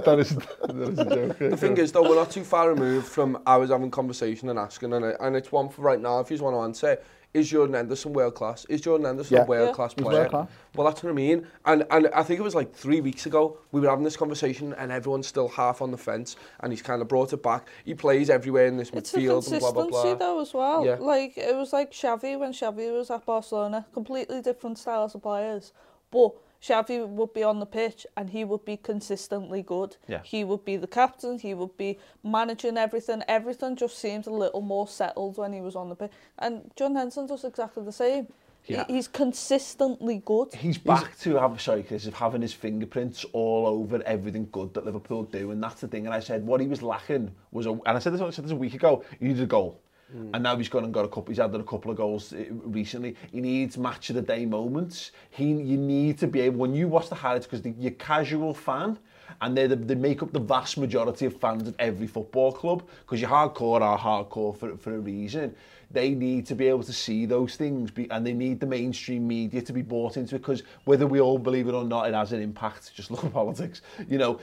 a joke. The thing is, though, we're not too far removed from I was having conversation and asking, and it's one for right now. If you want to answer, is Jordan Henderson world class? Is Jordan Henderson a world class player? World-class. Well, that's what I mean. And I think it was like 3 weeks ago we were having this conversation, and everyone's still half on the fence, and he's kind of brought it back. He plays everywhere in this midfield and blah blah blah. It's the consistency though as well. Yeah. Like it was like Xavi when Xavi was at Barcelona, completely different styles of players, but Xavi would be on the pitch and he would be consistently good. Yeah. He would be the captain, he would be managing everything. Everything just seemed a little more settled when he was on the pitch. And Jordan Henderson does exactly the same. Yeah. He's consistently good. He's back to having his fingerprints all over everything good that Liverpool do, and that's the thing. And I said what he was lacking was, and I said this a week ago, he needed a goal. And now he's gone and got a couple. He's added a couple of goals recently. He needs match of the day moments. You need to be able, when you watch the highlights, because you're casual fan, and they make up the vast majority of fans at every football club, because your hardcore are hardcore for a reason. They need to be able to see those things, and they need the mainstream media to be bought into it, because whether we all believe it or not, it has an impact. Just look at politics. You know,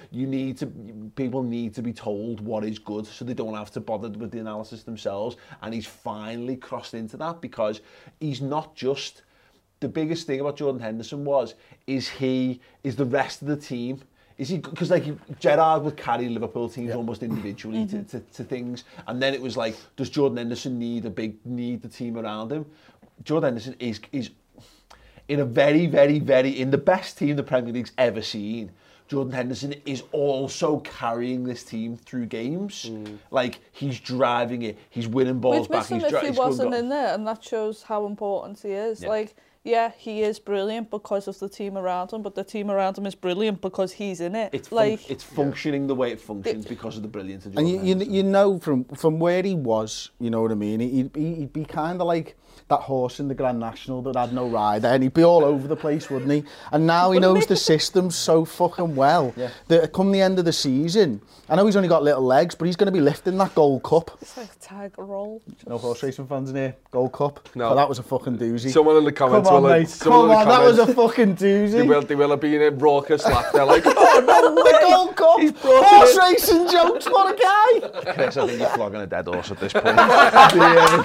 people need to be told what is good, so they don't have to bother with the analysis themselves. And he's finally crossed into that, because he's not just. The biggest thing about Jordan Henderson is the rest of the team. Is he, because like Gerrard would carry Liverpool teams almost individually to things, and then it was like, does Jordan Henderson need the team around him? Jordan Henderson is in a very, very, very, in the best team the Premier League's ever seen. Jordan Henderson is also carrying this team through games. Like, he's driving it, he's winning balls back. We'd miss him if he wasn't in there, and that shows how important he is. Yeah. Like, yeah, he is brilliant because of the team around him, but the team around him is brilliant because he's in it. It's functioning the way it functions because of the brilliance of Jordan Henderson. And you know from where he was, you know what I mean, he'd be kind of like that horse in the Grand National that had no rider, and he'd be all over the place, wouldn't he? And now he knows the system so fucking well that come the end of the season, I know he's only got little legs, but he's going to be lifting that Gold Cup. It's like a tiger roll. No horse racing fans in here. Gold Cup. No. Oh, that was a fucking doozy. Someone in the comments Come on, mate. Come on, that was a fucking doozy. They will have been in raucous laugh. They're like, oh, no way. The Gold Cup. He's brought horse racing jokes. What a guy. Chris, I think you're flogging a dead horse at this point.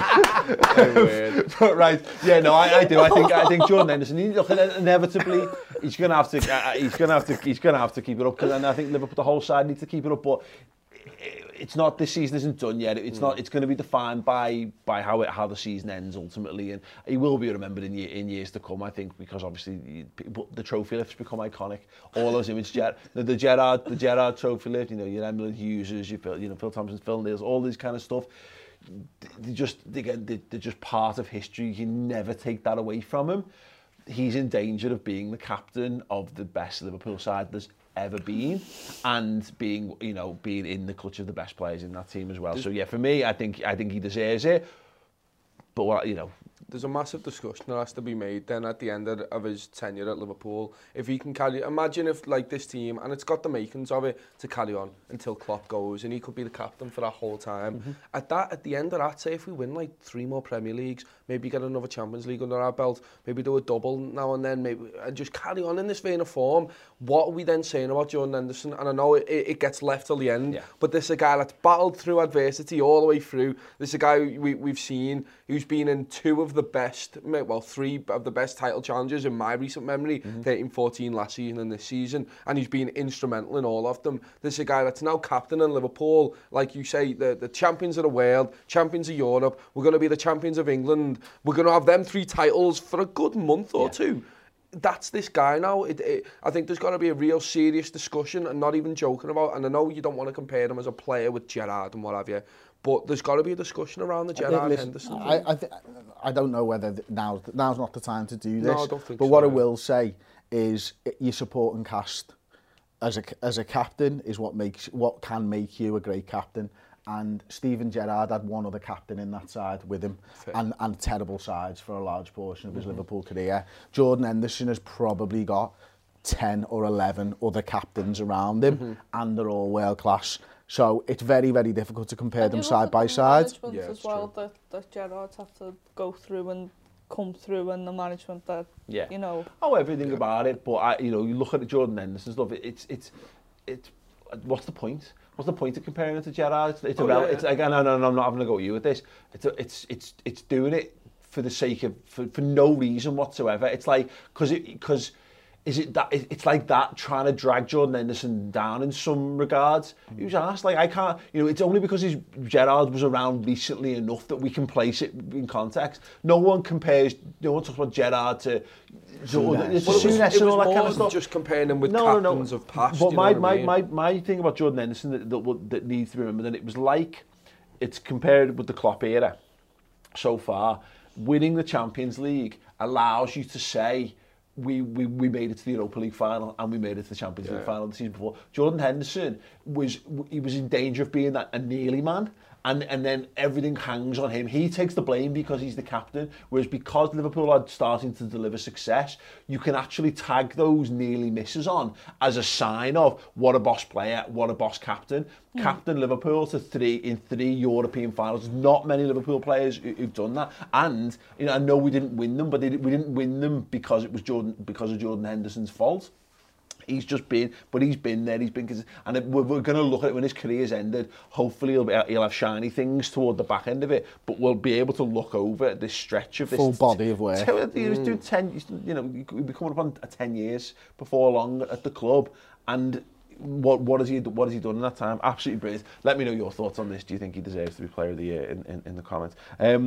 But right, yeah, no, I do. I think Jordan Henderson, inevitably, he's going to have to. He's going to have to keep it up. And I think Liverpool, the whole side, needs to keep it up. But it's not. This season isn't done yet. It's not. It's going to be defined by how the season ends ultimately, and he will be remembered in years to come. I think because obviously the trophy lifts become iconic. All those images, the Gerrard trophy lift. You know, your Emlyn Hughes, Phil Thompson's, Phil Neal's, all this kind of stuff. They're just part of history. You can never take that away from him. He's in danger of being the captain of the best Liverpool side there's ever been, and being in the clutch of the best players in that team as well. So yeah, for me, I think he deserves it. But there's a massive discussion that has to be made then at the end of his tenure at Liverpool. If he can imagine if like this team, and it's got the makings of it to carry on until Klopp goes, and he could be the captain for that whole time. At the end of that, say if we win like 3 more Premier Leagues, maybe get another Champions League under our belt, maybe do a double now and then, maybe, and just carry on in this vein of form. What are we then saying about Jordan Henderson? And I know it gets left till the end, but this is a guy that's battled through adversity all the way through. This is a guy we've seen who's been in 2 of the best, 3 of the best title challenges in my recent memory, 13-14 last season and this season, and he's been instrumental in all of them. This is a guy that's now captain in Liverpool, like you say, the champions of the world, champions of Europe. We're going to be the champions of England. We're going to have them 3 titles for a good month or 2. That's this guy now. I think there's got to be a real serious discussion, and not even joking about, and I know you don't want to compare him as a player with Gerrard and what have you, but there's got to be a discussion around the Gerrard Henderson. I don't know whether now's not the time to do this. No, I don't think but so, what I will say is your supporting cast as a captain is what can make you a great captain. And Steven Gerrard had one other captain in that side with him, and terrible sides for a large portion of his Liverpool career. Jordan Henderson has probably got 10 or 11 other captains around him, and they're all world class. So it's very, very difficult to compare them side by side. Yeah, as well that Gerrard's have to go through and come through, and the management that everything about it. But you look at Jordan Henderson stuff. It's what's the point? What's the point of comparing it to Gerrard? It's again, no, I'm not having a go at you with this. It's doing it for the sake of for no reason whatsoever. It's like because is it that it's like that trying to drag Jordan Henderson down in some regards. He was asked, like, I can't, it's only because Gerrard was around recently enough that we can place it in context. No one talks about Gerrard to Souness and all that kind of stuff. Just comparing him with captains of past. But my thing about Jordan Henderson that needs to be remembered, and it was like it's compared with the Klopp era so far. Winning the Champions League allows you to say, we made it to the Europa League final and we made it to the Champions League final the season before. Jordan Henderson was in danger of being a nearly man, and then everything hangs on him. He takes the blame because he's the captain, whereas because Liverpool are starting to deliver success, you can actually tag those nearly misses on as a sign of what a boss player, what a boss captain. Captain Liverpool to 3 European finals. There's not many Liverpool players who've done that. And I know we didn't win them, but we didn't win them because it was because of Jordan Henderson's fault. He's been there. And we're going to look at it when his career's ended. Hopefully he'll have shiny things toward the back end of it, but we'll be able to look over this stretch of this full body of work. He was doing 10. He'll be coming up on 10 years before long at the club, and what has he done in that time? Absolutely brilliant. Let me know your thoughts on this. Do you think he deserves to be Player of the Year in the comments?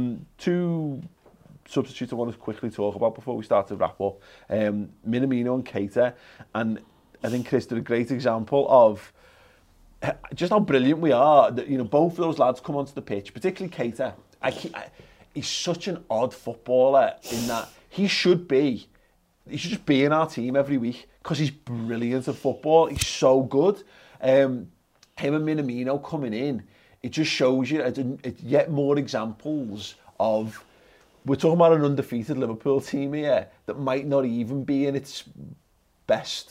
2 substitutes I want to quickly talk about before we start to wrap up. Minamino and Keita, and I think Chris did a great example of just how brilliant we are. That both of those lads come onto the pitch, particularly Keita. He's such an odd footballer in that he should just be in our team every week because he's brilliant at football. He's so good. Him and Minamino coming in, it just shows you yet more examples of. We're talking about an undefeated Liverpool team here that might not even be in its best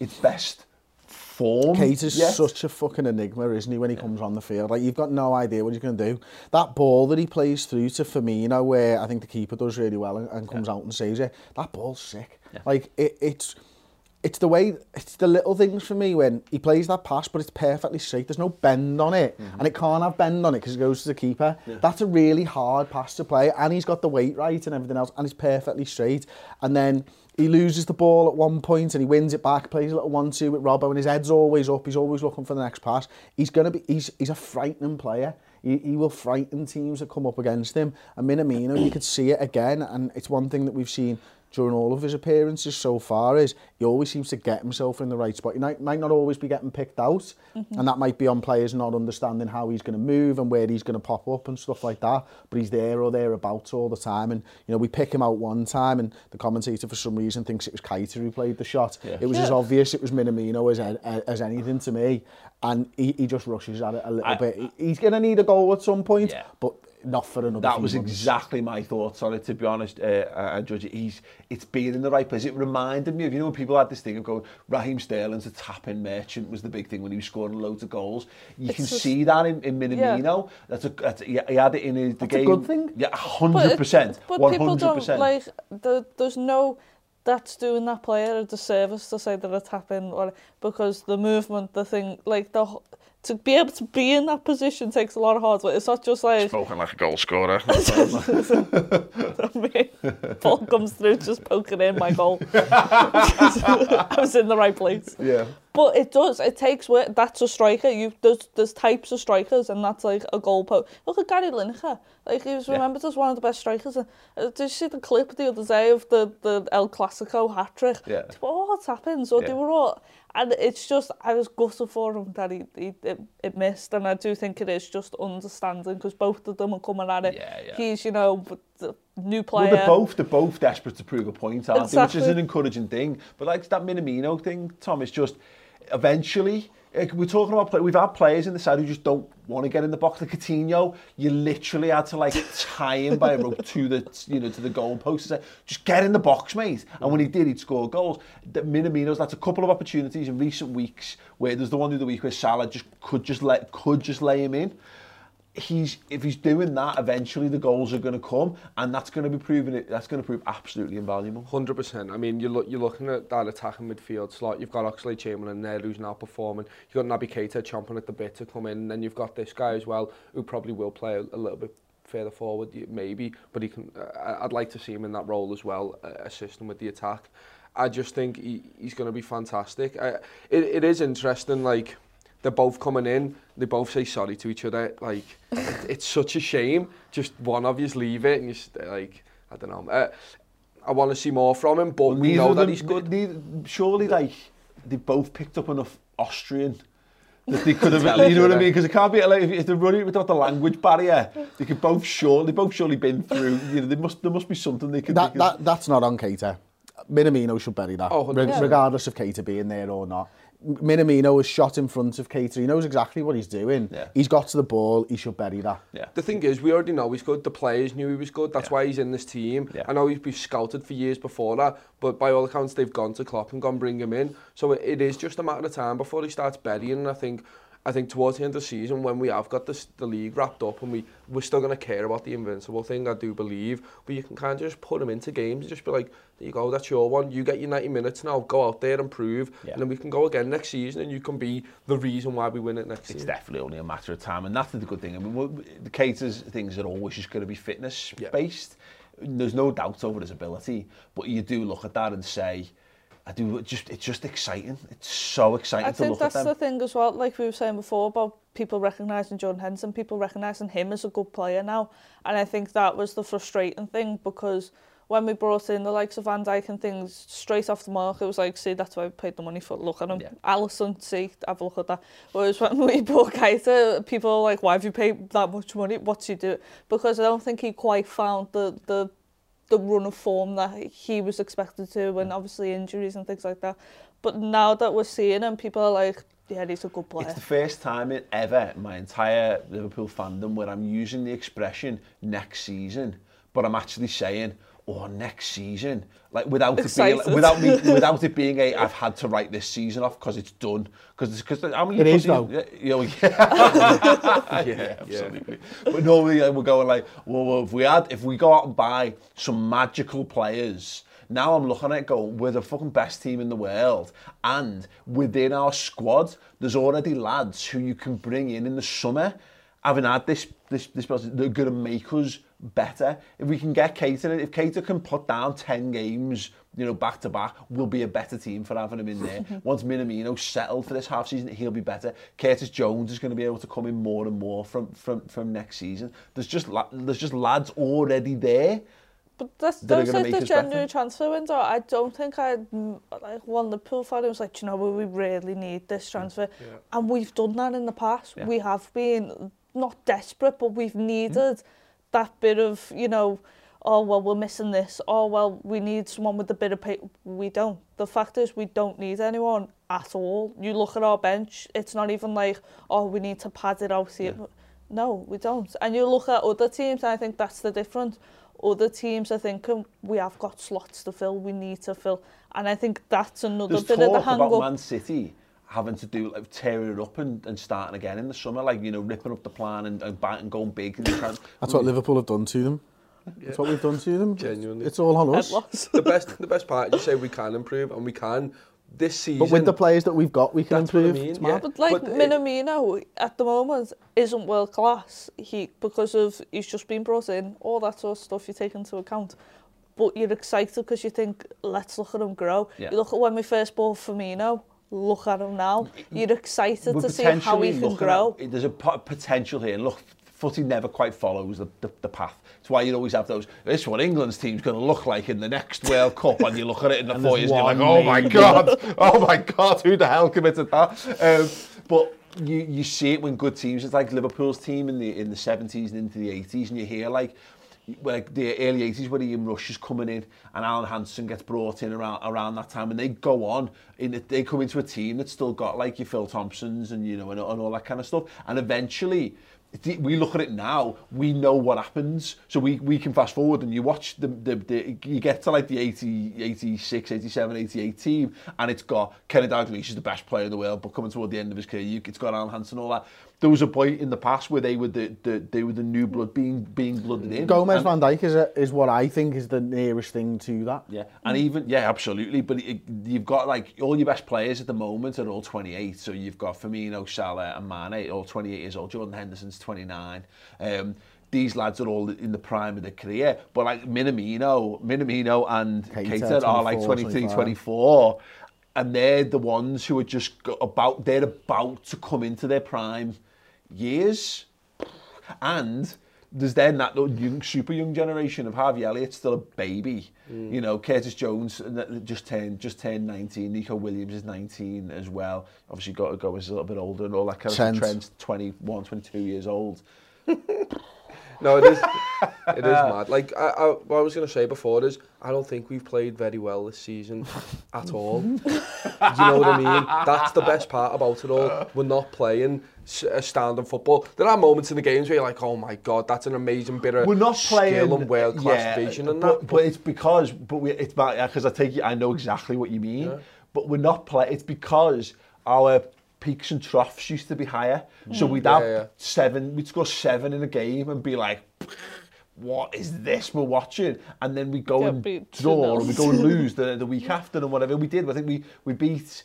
form. Keita's such a fucking enigma, isn't he, when he comes on the field? Like, you've got no idea what he's going to do. That ball that he plays through to Firmino, where I think the keeper does really well and comes out and saves it, that ball's sick. Yeah. Like, it's the little things for me when he plays that pass, but it's perfectly straight. There's no bend on it, and it can't have bend on it because it goes to the keeper. Yeah. That's a really hard pass to play, and he's got the weight right and everything else, and it's perfectly straight. And then he loses the ball at one point and he wins it back, plays a little 1-2 with Robbo, and his head's always up. He's always looking for the next pass. He's a frightening player. He will frighten teams that come up against him. And Minamino, you could see it again, and it's one thing that we've seen during all of his appearances so far is he always seems to get himself in the right spot. He might not always be getting picked out, and that might be on players not understanding how he's going to move and where he's going to pop up and stuff like that, but he's there or thereabouts all the time. And you know, we pick him out one time and the commentator for some reason thinks it was Keita who played the shot. It was as obvious it was Minamino as anything to me, and he just rushes at it a little bit. He's going to need a goal at some point, but not for another That few was months. exactly my thoughts on it, to be honest, Judge. It's been in the right place. It reminded me of, you know, when people had this thing of going, Raheem Sterling's a tap-in merchant was the big thing when he was scoring loads of goals. You can see that in Minamino. Yeah. He had it in the game. That's a good thing. Yeah, 100%. But 100%. people don't, like, there's no... That's doing that player a disservice to say that a tap-in, or because the movement, the thing, like, to be able to be in that position takes a lot of hard work. It's not just like... Spoken like a goal scorer. Ball comes through, just poking in my goal. I was in the right place. Yeah. But it takes work. That's a striker. There's types of strikers, and that's like a goal post. Look at Gary Lineker. Like, he was remembered as one of the best strikers. And, did you see the clip the other day of the El Clasico hat-trick? Yeah. They were all tap-ins, so they were all... And it's just, I was gutted for him that it missed, and I do think it is just understanding, because both of them are coming at it. Yeah. He's, you know, the new player. Well, they're both desperate to prove a point, aren't they? Which is Exactly. an encouraging thing. But like that Minamino thing, Tom, is just eventually... We're talking about we've had players in the side who just don't want to get in the box. Like Coutinho, you literally had to like tie him by a rope to the goal post and say, just get in the box, mate. And when he did, he'd score goals. Minamino's, that's a couple of opportunities in recent weeks where there's the one the other week where Salah could just lay him in. If he's doing that, eventually the goals are going to come, and that's going to prove absolutely invaluable. 100%. I mean, you're looking at that attacking midfield slot. You've got Oxlade-Chamberlain there who's now performing. You've got Naby Keita chomping at the bit to come in, and then you've got this guy as well who probably will play a little bit further forward, maybe, but he can. I'd like to see him in that role as well, assisting with the attack. I just think he's going to be fantastic. It is interesting, like, they're both coming in, they both say sorry to each other. Like, it's such a shame. Just one of you leave it, and you like, I don't know. I want to see more from him, but we know that he's good. Surely, like, they both picked up enough Austrian that they could have, you know what I mean? Because it can't be like if they're running without the language barrier. They both surely been through. You know, there must be something they could. That's not on Keita. Minamino should bury that, regardless of Keita being there or not. Minamino was shot in front of Keita. He knows exactly what he's doing. Yeah. He's got to the ball. He should bury that. Yeah. The thing is, we already know he's good. The players knew he was good. That's why he's in this team. Yeah. I know he's been scouted for years before that, but by all accounts, they've gone to Klopp and gone bring him in. So it is just a matter of time before he starts burying. And I think towards the end of the season, when we have got the league wrapped up and we're still going to care about the invincible thing, I do believe, but you can kind of just put him into games and just be like, there you go, that's your one, you get your 90 minutes now, go out there and prove, and then we can go again next season and you can be the reason why we win it next season. It's definitely only a matter of time, and that's the good thing. I mean, the Keita's things are always just going to be fitness based. There's no doubt over his ability, but you do look at that and say, it's just exciting. It's so exciting to look at them. I think that's the thing as well, like we were saying before, about people recognising Jordan Henderson, people recognising him as a good player now. And I think that was the frustrating thing, because when we brought in the likes of Van Dijk and things straight off the mark, it was like, see, that's why we paid the money for. Look at him. Yeah. Alisson, see, have a look at that. Whereas when we bought Keita, people are like, why have you paid that much money? What's he doing? Because I don't think he quite found the run of form that he was expected to, and obviously injuries and things like that. But now that we're seeing him, people are like, yeah, he's a good player. It's the first time ever in my entire Liverpool fandom where I'm using the expression next season, but I'm actually saying, next season, like without it being a I've had to write this season off because it's done. Because it is though. Yeah, absolutely. But normally we're going like, well, if we go out and buy some magical players. Now I'm looking at it going, we're the fucking best team in the world, and within our squad, there's already lads who you can bring in the summer. having had this process, they're going to make us better. If we can get Keita, if Keita can put down 10 games, you know, back to back, we'll be a better team for having him in there. Once Minamino's settled for this half season, he'll be better. Curtis Jones is going to be able to come in more and more from next season. There's just lads already there. But that's like the January transfer window. I don't think one Liverpool fan was like, you know, we really need this transfer. Yeah. And we've done that in the past. Yeah. We have been not desperate, but we've needed that bit of, you know, oh, well, we're missing this. Oh, well, we need someone with a bit of pay. We don't. The fact is we don't need anyone at all. You look at our bench, it's not even like, oh, we need to pad it out here. Yeah. No, we don't. And you look at other teams, and I think that's the difference. Other teams are thinking, we have got slots to fill, we need to fill. And I think that's another bit of the hang-up. There's talk about Man City having to do, like, tearing it up and starting again in the summer, like, you know, ripping up the plan and going big. That's what Liverpool have done to them. Yeah. That's what we've done to them. Genuinely. It's all on us. The best part, you say we can improve, and we can. This season, but with the players that we've got, we can improve. I mean, yeah. But like Minamino at the moment isn't world class. Because of he's just been brought in, all that sort of stuff you take into account. But you're excited because you think, let's look at him grow. Yeah. You look at when we first bought Firmino. Look at him now. You're excited to see how he can grow. There's a potential here. Look, footy never quite follows the path. It's why you always have those, this is what England's team's going to look like in the next World Cup, and you look at it in the 4 years and you're like, oh my God, who the hell committed that? But you see it when good teams, it's like Liverpool's team in the 70s and into the 80s, and you hear like the early 80s where Ian Rush is coming in and Alan Hansen gets brought in around that time, and they go on, they come into a team that's still got like your Phil Thompsons and, you know, and all that kind of stuff, and eventually we look at it now, we know what happens, so we can fast forward and you watch you get to like the 80, 86, 87, 88 team, and it's got Kenny Dalglish is the best player in the world, but coming toward the end of his career, it's got Alan Hansen and all that. There was a point in the past where they were the new blood being blooded in. Gomez Van Dijk is what I think is the nearest thing to that. Yeah, and even absolutely. But you've got like all your best players at the moment are all 28. So you've got Firmino, Salah, and Mane, all 28 years old. Jordan Henderson's 29. These lads are all in the prime of their career. But like Minamino and Keita are like 23, 24. And they're the ones who are just about to come into their prime years. And there's then that super young generation of Harvey Elliott, still a baby. You know, Curtis Jones just turned 19. Nico Williams is 19 as well. Obviously got to go as a little bit older and all that kind of stuff. Trent's 21, 22 years old. No, it is mad. Like, what I was going to say before is, I don't think we've played very well this season at all. Do you know what I mean? That's the best part about it all. We're not playing standard football. There are moments in the games where you're like, oh my God, that's an amazing bit of skill and world-class vision and that. But it's because, I know exactly what you mean, but we're not playing, it's because our peaks and troughs used to be higher. So we'd have we'd score 7 in a game and be like, what is this we're watching? And then we go and draw, or we go and lose the week after and whatever. We did. I think we beat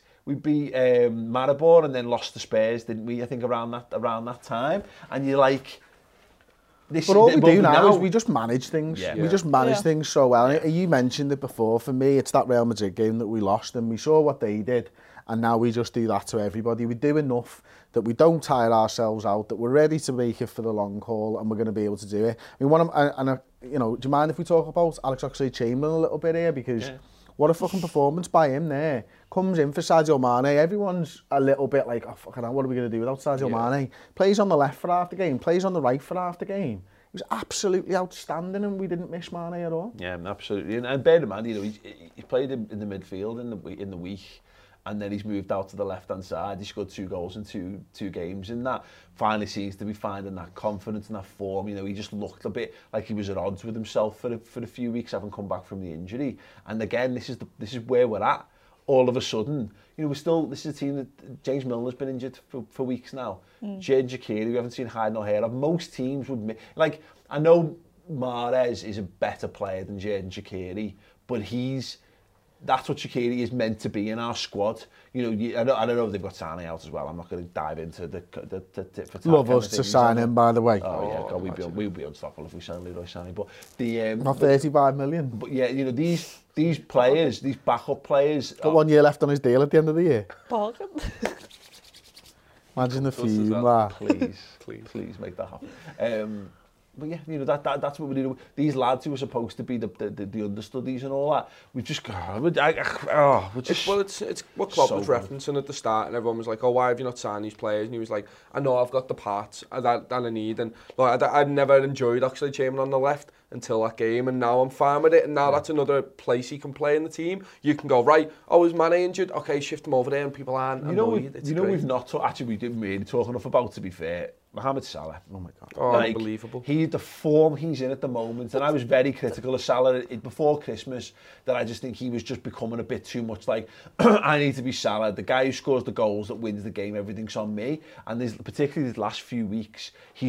Maribor and then lost to Spurs, didn't we? I think around that time. And you're like, but all we do now is we just manage things. Yeah. We just manage things so well. And you mentioned it before. For me, it's that Real Madrid game that we lost, and we saw what they did. And now we just do that to everybody. We do enough that we don't tire ourselves out, that we're ready to make it for the long haul, and we're going to be able to do it. I mean, you know, do you mind if we talk about Alex Oxlade-Chamberlain a little bit here? Because what a fucking performance by him there. Comes in for Sadio Mane. Everyone's a little bit like, oh, fucking hell, what are we going to do without Sadio Mane? Plays on the left for half the game, plays on the right for half the game. He was absolutely outstanding, and we didn't miss Mane at all. Yeah, absolutely. And bear in mind, you know, he played in the midfield in the week. And then he's moved out to the left-hand side. He scored 2 goals in two games in that. Finally seems to be finding that confidence and that form. You know, he just looked a bit like he was at odds with himself for a few weeks, having come back from the injury. And again, this is where we're at. All of a sudden, you know, this is a team that James Milner's been injured for weeks now. Xherdan Shaqiri, we haven't seen hide nor hair of. Most teams would, like, I know Mahrez is a better player than Xherdan Shaqiri, but he's that's what Shaqiri is meant to be in our squad. You know, I don't know if they've got Sane out as well. I'm not going to dive into the tit for tat. Love us to sign him, by the way. Oh yeah, God, we'd be unstoppable if we signed Leroy Sané. But the not 35 million. But yeah, you know, these players, these backup players. Got 1 year left on his deal at the end of the year. Bargain. Imagine the fume, that. Please make that happen. But yeah, you know, that's what we do. These lads who are supposed to be the understudies and all that, we've just it's what Klopp was referencing at the start, and everyone was like, oh, why have you not signed these players? And he was like, I know I've got the parts that I need, and look, I'd never enjoyed Oxlade-Chamberlain on the left until that game, and now I'm fine with it, and now that's another place he can play in the team. You can go, right, oh, is Mane injured? Okay, shift him over there, and people aren't annoyed. We've not actually, we didn't really talk enough about, to be fair, Mohamed Salah. Oh my God. Oh, like, unbelievable. The form he's in at the moment, and I was very critical of Salah before Christmas, that I just think he was just becoming a bit too much like, I need to be Salah, the guy who scores the goals, that wins the game, everything's on me. And particularly these last few weeks, we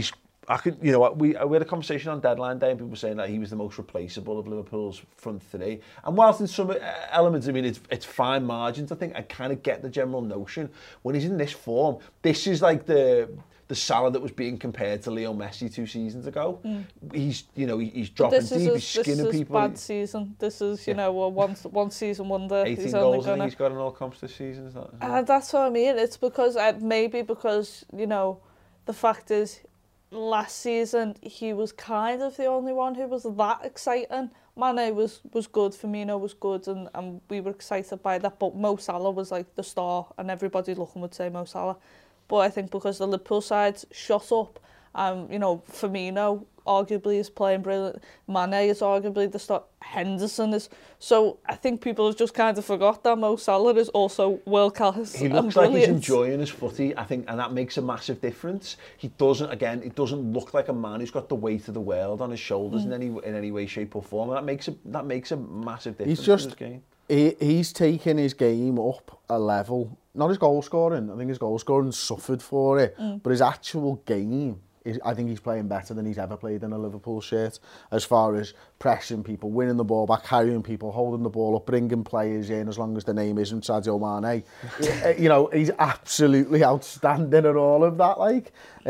had a conversation on deadline day, and people were saying that he was the most replaceable of Liverpool's front three. And whilst in some elements, I mean, it's fine margins, I think I kind of get the general notion. When he's in this form, this is like the Salah that was being compared to Leo Messi 2 seasons ago. He's dropping deep, he's skinning people. This is bad season. This is, you know, a one season wonder. 18 goals I think he's got in all comps this season. Is that? That's what I mean. It's because, maybe because, you know, the fact is, last season he was kind of the only one who was that exciting. Mane was good, Firmino was good, and we were excited by that, but Mo Salah was like the star, and everybody looking would say Mo Salah. But I think because the Liverpool side's shot up, you know, Firmino arguably is playing brilliant, Mane is arguably the star, Henderson is. So I think people have just kind of forgot that Mo Salah is also world class. He looks like he's enjoying his footy, I think, and that makes a massive difference. It doesn't look like a man who's got the weight of the world on his shoulders in any way, shape or form. And that makes a massive difference in his game. He's taken his game up a level. Not his goal scoring. I think his goal scoring suffered for it, but his actual game, I think he's playing better than he's ever played in a Liverpool shirt. As far as pressing people, winning the ball back, carrying people, holding the ball up, bringing players in, as long as the name isn't Sadio Mane. You know, he's absolutely outstanding at all of that. Like,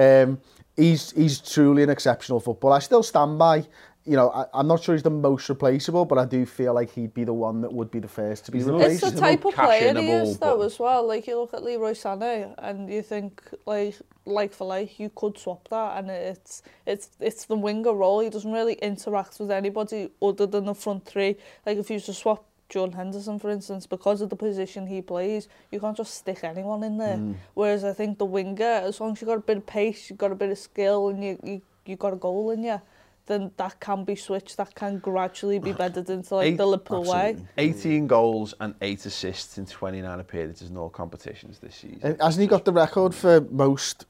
he's truly an exceptional footballer. I still stand by. You know, I'm not sure he's the most replaceable, but I do feel like he'd be the one that would be the first to be replaced. It's the type of player he is, though, as well. Like, you look at Leroy Sané, and you think, like for like, you could swap that, and it's the winger role. He doesn't really interact with anybody other than the front three. Like, if you just swap Jordan Henderson, for instance, because of the position he plays, you can't just stick anyone in there. Whereas I think the winger, as long as you've got a bit of pace, you've got a bit of skill, and you got a goal in you, then that can be switched, that can gradually be bedded into like the Liverpool way. 18 goals and 8 assists in 29 appearances in all competitions this season. Hasn't he got the record for most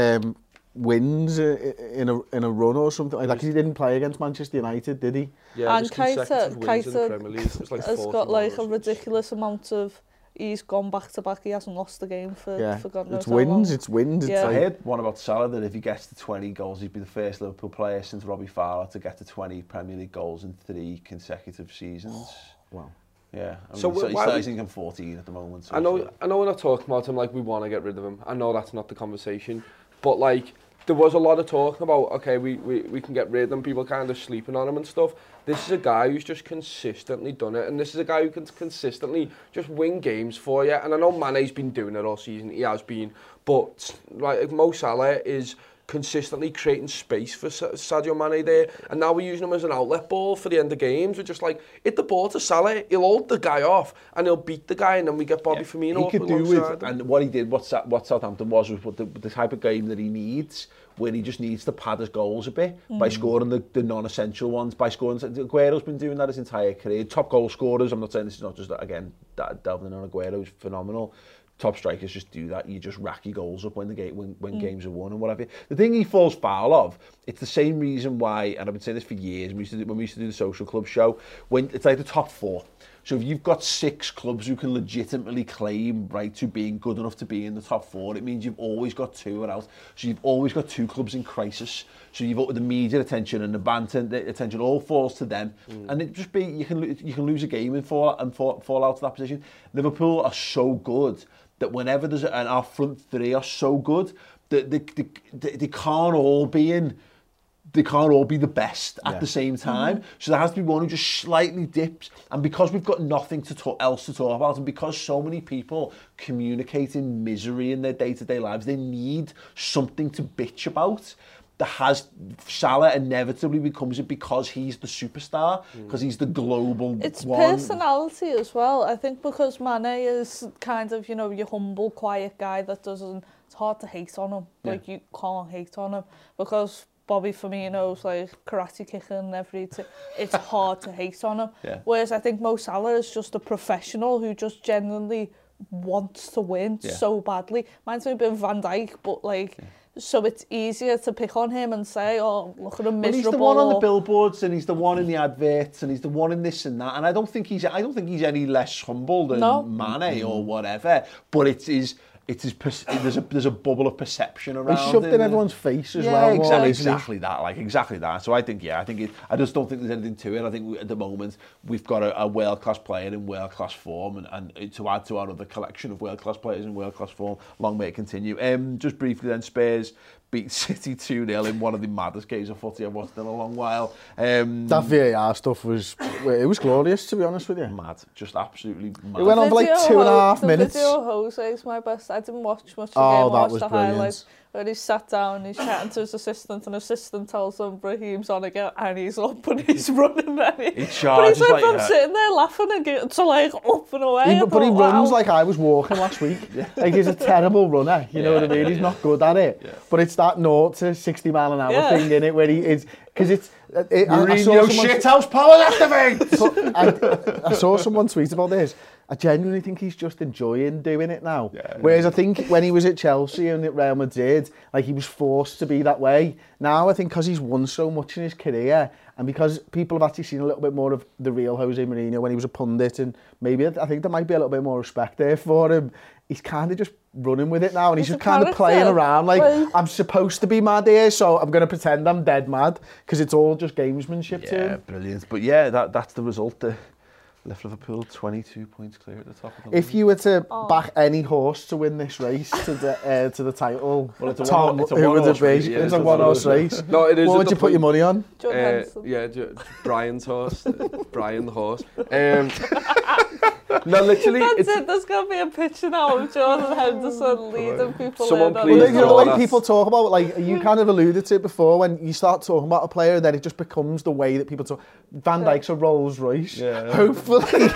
wins in a run or something like that? Because he didn't play against Manchester United, did he? Yeah, and Keita has got like a ridiculous amount of. He's gone back to back. He hasn't lost the game for God knows how long. It's wins. Yeah. I heard one about Salah that if he gets to 20 goals, he'd be the first Liverpool player since Robbie Fowler to get to 20 Premier League goals in 3 consecutive seasons. Wow. Yeah. He's thinking 14 at the moment. So I know we're not talking about him like we want to get rid of him. I know that's not the conversation. But like, there was a lot of talking about, okay, we can get rid of him, people kind of sleeping on him and stuff. This is a guy who's just consistently done it, and this is a guy who can consistently just win games for you. And I know Mane's been doing it all season, he has been, but like Mo Salah is consistently creating space for Sadio Mane there, and now we're using him as an outlet ball for the end of games. We're just like, hit the ball to Salah, he'll hold the guy off, and he'll beat the guy, and then we get Bobby Firmino. He could do with, and what he did, what Southampton was the type of game that he needs, when he just needs to pad his goals a bit by scoring the non-essential ones, by scoring. Aguero's been doing that his entire career. Top goal scorers, I'm not saying this is not just, again, delving on Aguero is phenomenal. Top strikers just do that. You just rack your goals up when games are won and whatever. The thing he falls foul of, it's the same reason why, and I've been saying this for years, when we used to do the Social Club show, when it's like the top 4. So if you've got 6 clubs who can legitimately claim right to being good enough to be in the top 4, it means you've always got 2 are out. So you've always got 2 clubs in crisis. So you've got the media attention and the banter attention all falls to them, and it just be you can lose a game and fall out of that position. Liverpool are so good that whenever there's and our front 3 are so good that they can't all be in. They can't all be the best at the same time. So there has to be one who just slightly dips. And because we've got nothing else to talk about, and because so many people communicate in misery in their day-to-day lives, they need something to bitch about. Salah inevitably becomes it because he's the superstar, because he's the global It's one. personality as well. I think because Mane is kind of, you know, your humble, quiet guy that doesn't... It's hard to hate on him. Like, you can't hate on him because... Bobby Firmino's like karate kicking it's hard to hate on him. Whereas I think Mo Salah is just a professional who just genuinely wants to win so badly. Reminds me a bit of Van Dijk, but like, so it's easier to pick on him and say, oh, look at him miserable. He's the one on the billboards, and he's the one in the adverts, and he's the one in this and that. And I don't think he's any less humble than Mane or whatever. But there's a bubble of perception around. He's shoved in everyone's face as well. Exactly that. So I just don't think there's anything to it. I think at the moment we've got a world-class player in world-class form, and to add to our other collection of world-class players in world-class form, long may it continue. Just briefly then, Spurs beat City 2-0 in one of the maddest games of footy I've watched in a long while. That VAR stuff was glorious, to be honest with you. Mad, just absolutely mad. It went on for like 2.5 minutes. The video Jose is my best. I didn't watch much of the game. I watched the highlights. Where he's sat down, he's chatting to his assistant, and assistant tells him Raheem's on again, and he's up and he's running. He charges, but he's like I'm sitting there laughing and to like up and away. But he runs like I was walking last week. Like he's a terrible runner. You know what I mean? He's not good at it. But it's that 0 to 60 mile an hour thing in it where he is because it's. Mourinho shithouse power activate. I saw someone tweet about this. I genuinely think he's just enjoying doing it now. Whereas I think when he was at Chelsea and at Real Madrid, like he was forced to be that way. Now I think because he's won so much in his career, and because people have actually seen a little bit more of the real Jose Mourinho when he was a pundit, and maybe I think there might be a little bit more respect there for him. He's kind of just running with it now, and he's just kind of playing around like, I'm supposed to be mad here, so I'm going to pretend I'm dead mad, because it's all just gamesmanship to him. Yeah, brilliant. But yeah, that's the result. Left Liverpool 22 points clear at the top of the league. If you were to back any horse to win this race to the title, well, it's a Tom, who would it be? It's a one-horse race. No, it is. What would you put your money on? Brian's horse. Brian the horse. No, literally. That's it. There's going to be a picture now of Jordan Henderson leading people. Someone in. please. You know the way people talk about, like you kind of alluded to it before, when you start talking about a player, then it just becomes the way that people talk. Van Dijk's a Rolls Royce. Yeah. Hopefully,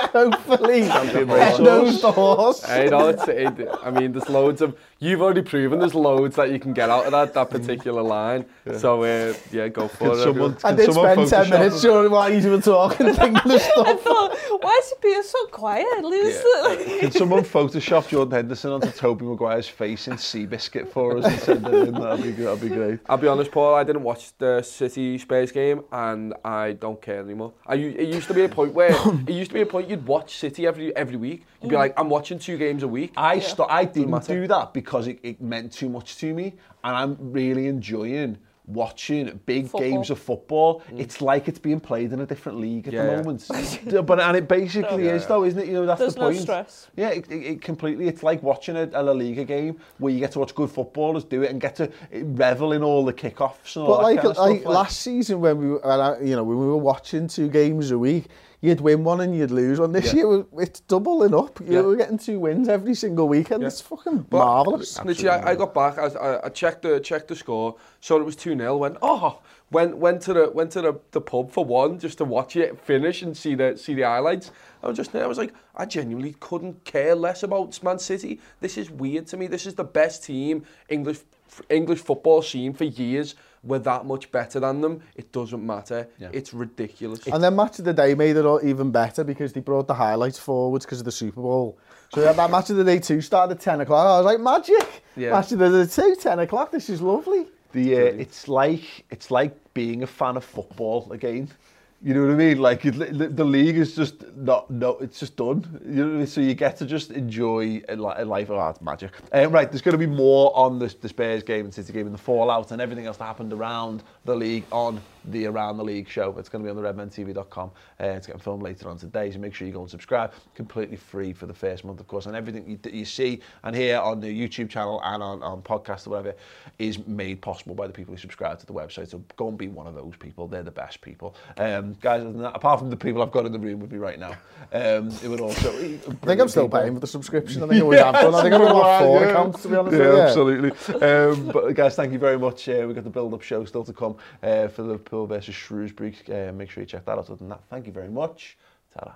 knows the horse. Hey, no, I mean, there's loads of. You've already proven there's loads that you can get out of that particular line. Yeah. So go for it. I did spend 10 minutes during while you were talking, thinking of stuff. Why is he being so quiet? Can someone Photoshop Jordan Henderson onto Tobey Maguire's face in Seabiscuit for us and send it in? That'd be great. I'll be honest, Paul, I didn't watch the City Spurs game, and I don't care anymore. It used to be a point where you'd watch City every week. You'd be like, I'm watching 2 games a week. I didn't do that because it meant too much to me, and I'm really enjoying watching big games of football. It's like it's being played in a different league at the moment. And it basically is though, isn't it? You know, that's There's the point. No stress. Yeah, it completely. It's like watching a La Liga game where you get to watch good footballers do it and get to revel in all the kickoffs and all that kind of stuff. But last season when we were watching 2 games a week, you'd win one and you'd lose one. This year, it's doubling up. We're getting 2 wins every single weekend. It's fucking marvellous. Literally, I got back. I checked the score. Saw it was 2-0. Went to the pub for one just to watch it finish and see the highlights. I was like, I genuinely couldn't care less about Man City. This is weird to me. This is the best team English football seen for years. We're that much better than them. It doesn't matter. Yeah. It's ridiculous. And then Match of the Day made it even better because they brought the highlights forwards because of the Super Bowl. So that Match of the Day 2 started at 10 o'clock. I was like, magic! Yeah. Match of the Day 2, 10 o'clock. This is lovely. It's like being a fan of football again. You know what I mean? Like the league is just it's just done. You know, so you get to just enjoy a life of art magic. Right, there's going to be more on the Spurs game and City game and the fallout and everything else that happened around the league on the Around the League show. It's going to be on the redmentv.com. It's getting filmed later on today, so make sure you go and subscribe. Completely free for the first month, of course, and everything you see and hear on the YouTube channel and on podcasts or whatever is made possible by the people who subscribe to the website. So go and be one of those people. They're the best people. Guys, other than that, apart from the people I've got in the room with me right now, it would also... I think I'm still paying for the subscription. I think I always have done. I think I've got 4 accounts, to be honest with you. Absolutely. But guys, thank you very much. We've got the build-up show still to come for Liverpool versus Shrewsbury. Make sure you check that out. Other than that, thank you very much. Ta-da.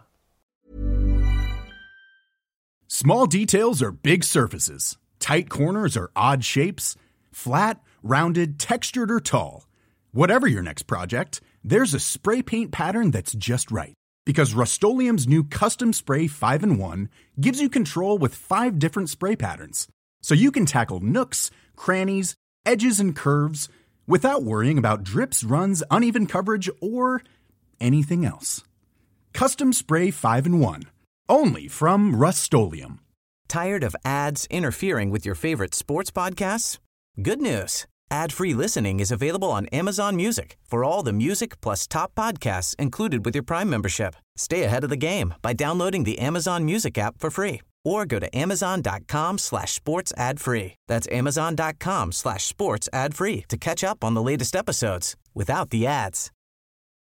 Small details are big surfaces. Tight corners are odd shapes. Flat, rounded, textured, or tall. Whatever your next project, there's a spray paint pattern that's just right. Because Rust-Oleum's new Custom Spray 5-in-1 gives you control with 5 different spray patterns. So you can tackle nooks, crannies, edges, and curves without worrying about drips, runs, uneven coverage, or anything else. Custom Spray 5-in-1. Only from Rust-Oleum. Tired of ads interfering with your favorite sports podcasts? Good news. Ad-free listening is available on Amazon Music for all the music plus top podcasts included with your Prime membership. Stay ahead of the game by downloading the Amazon Music app for free or go to amazon.com/sports ad free. That's amazon.com/sports ad free to catch up on the latest episodes without the ads.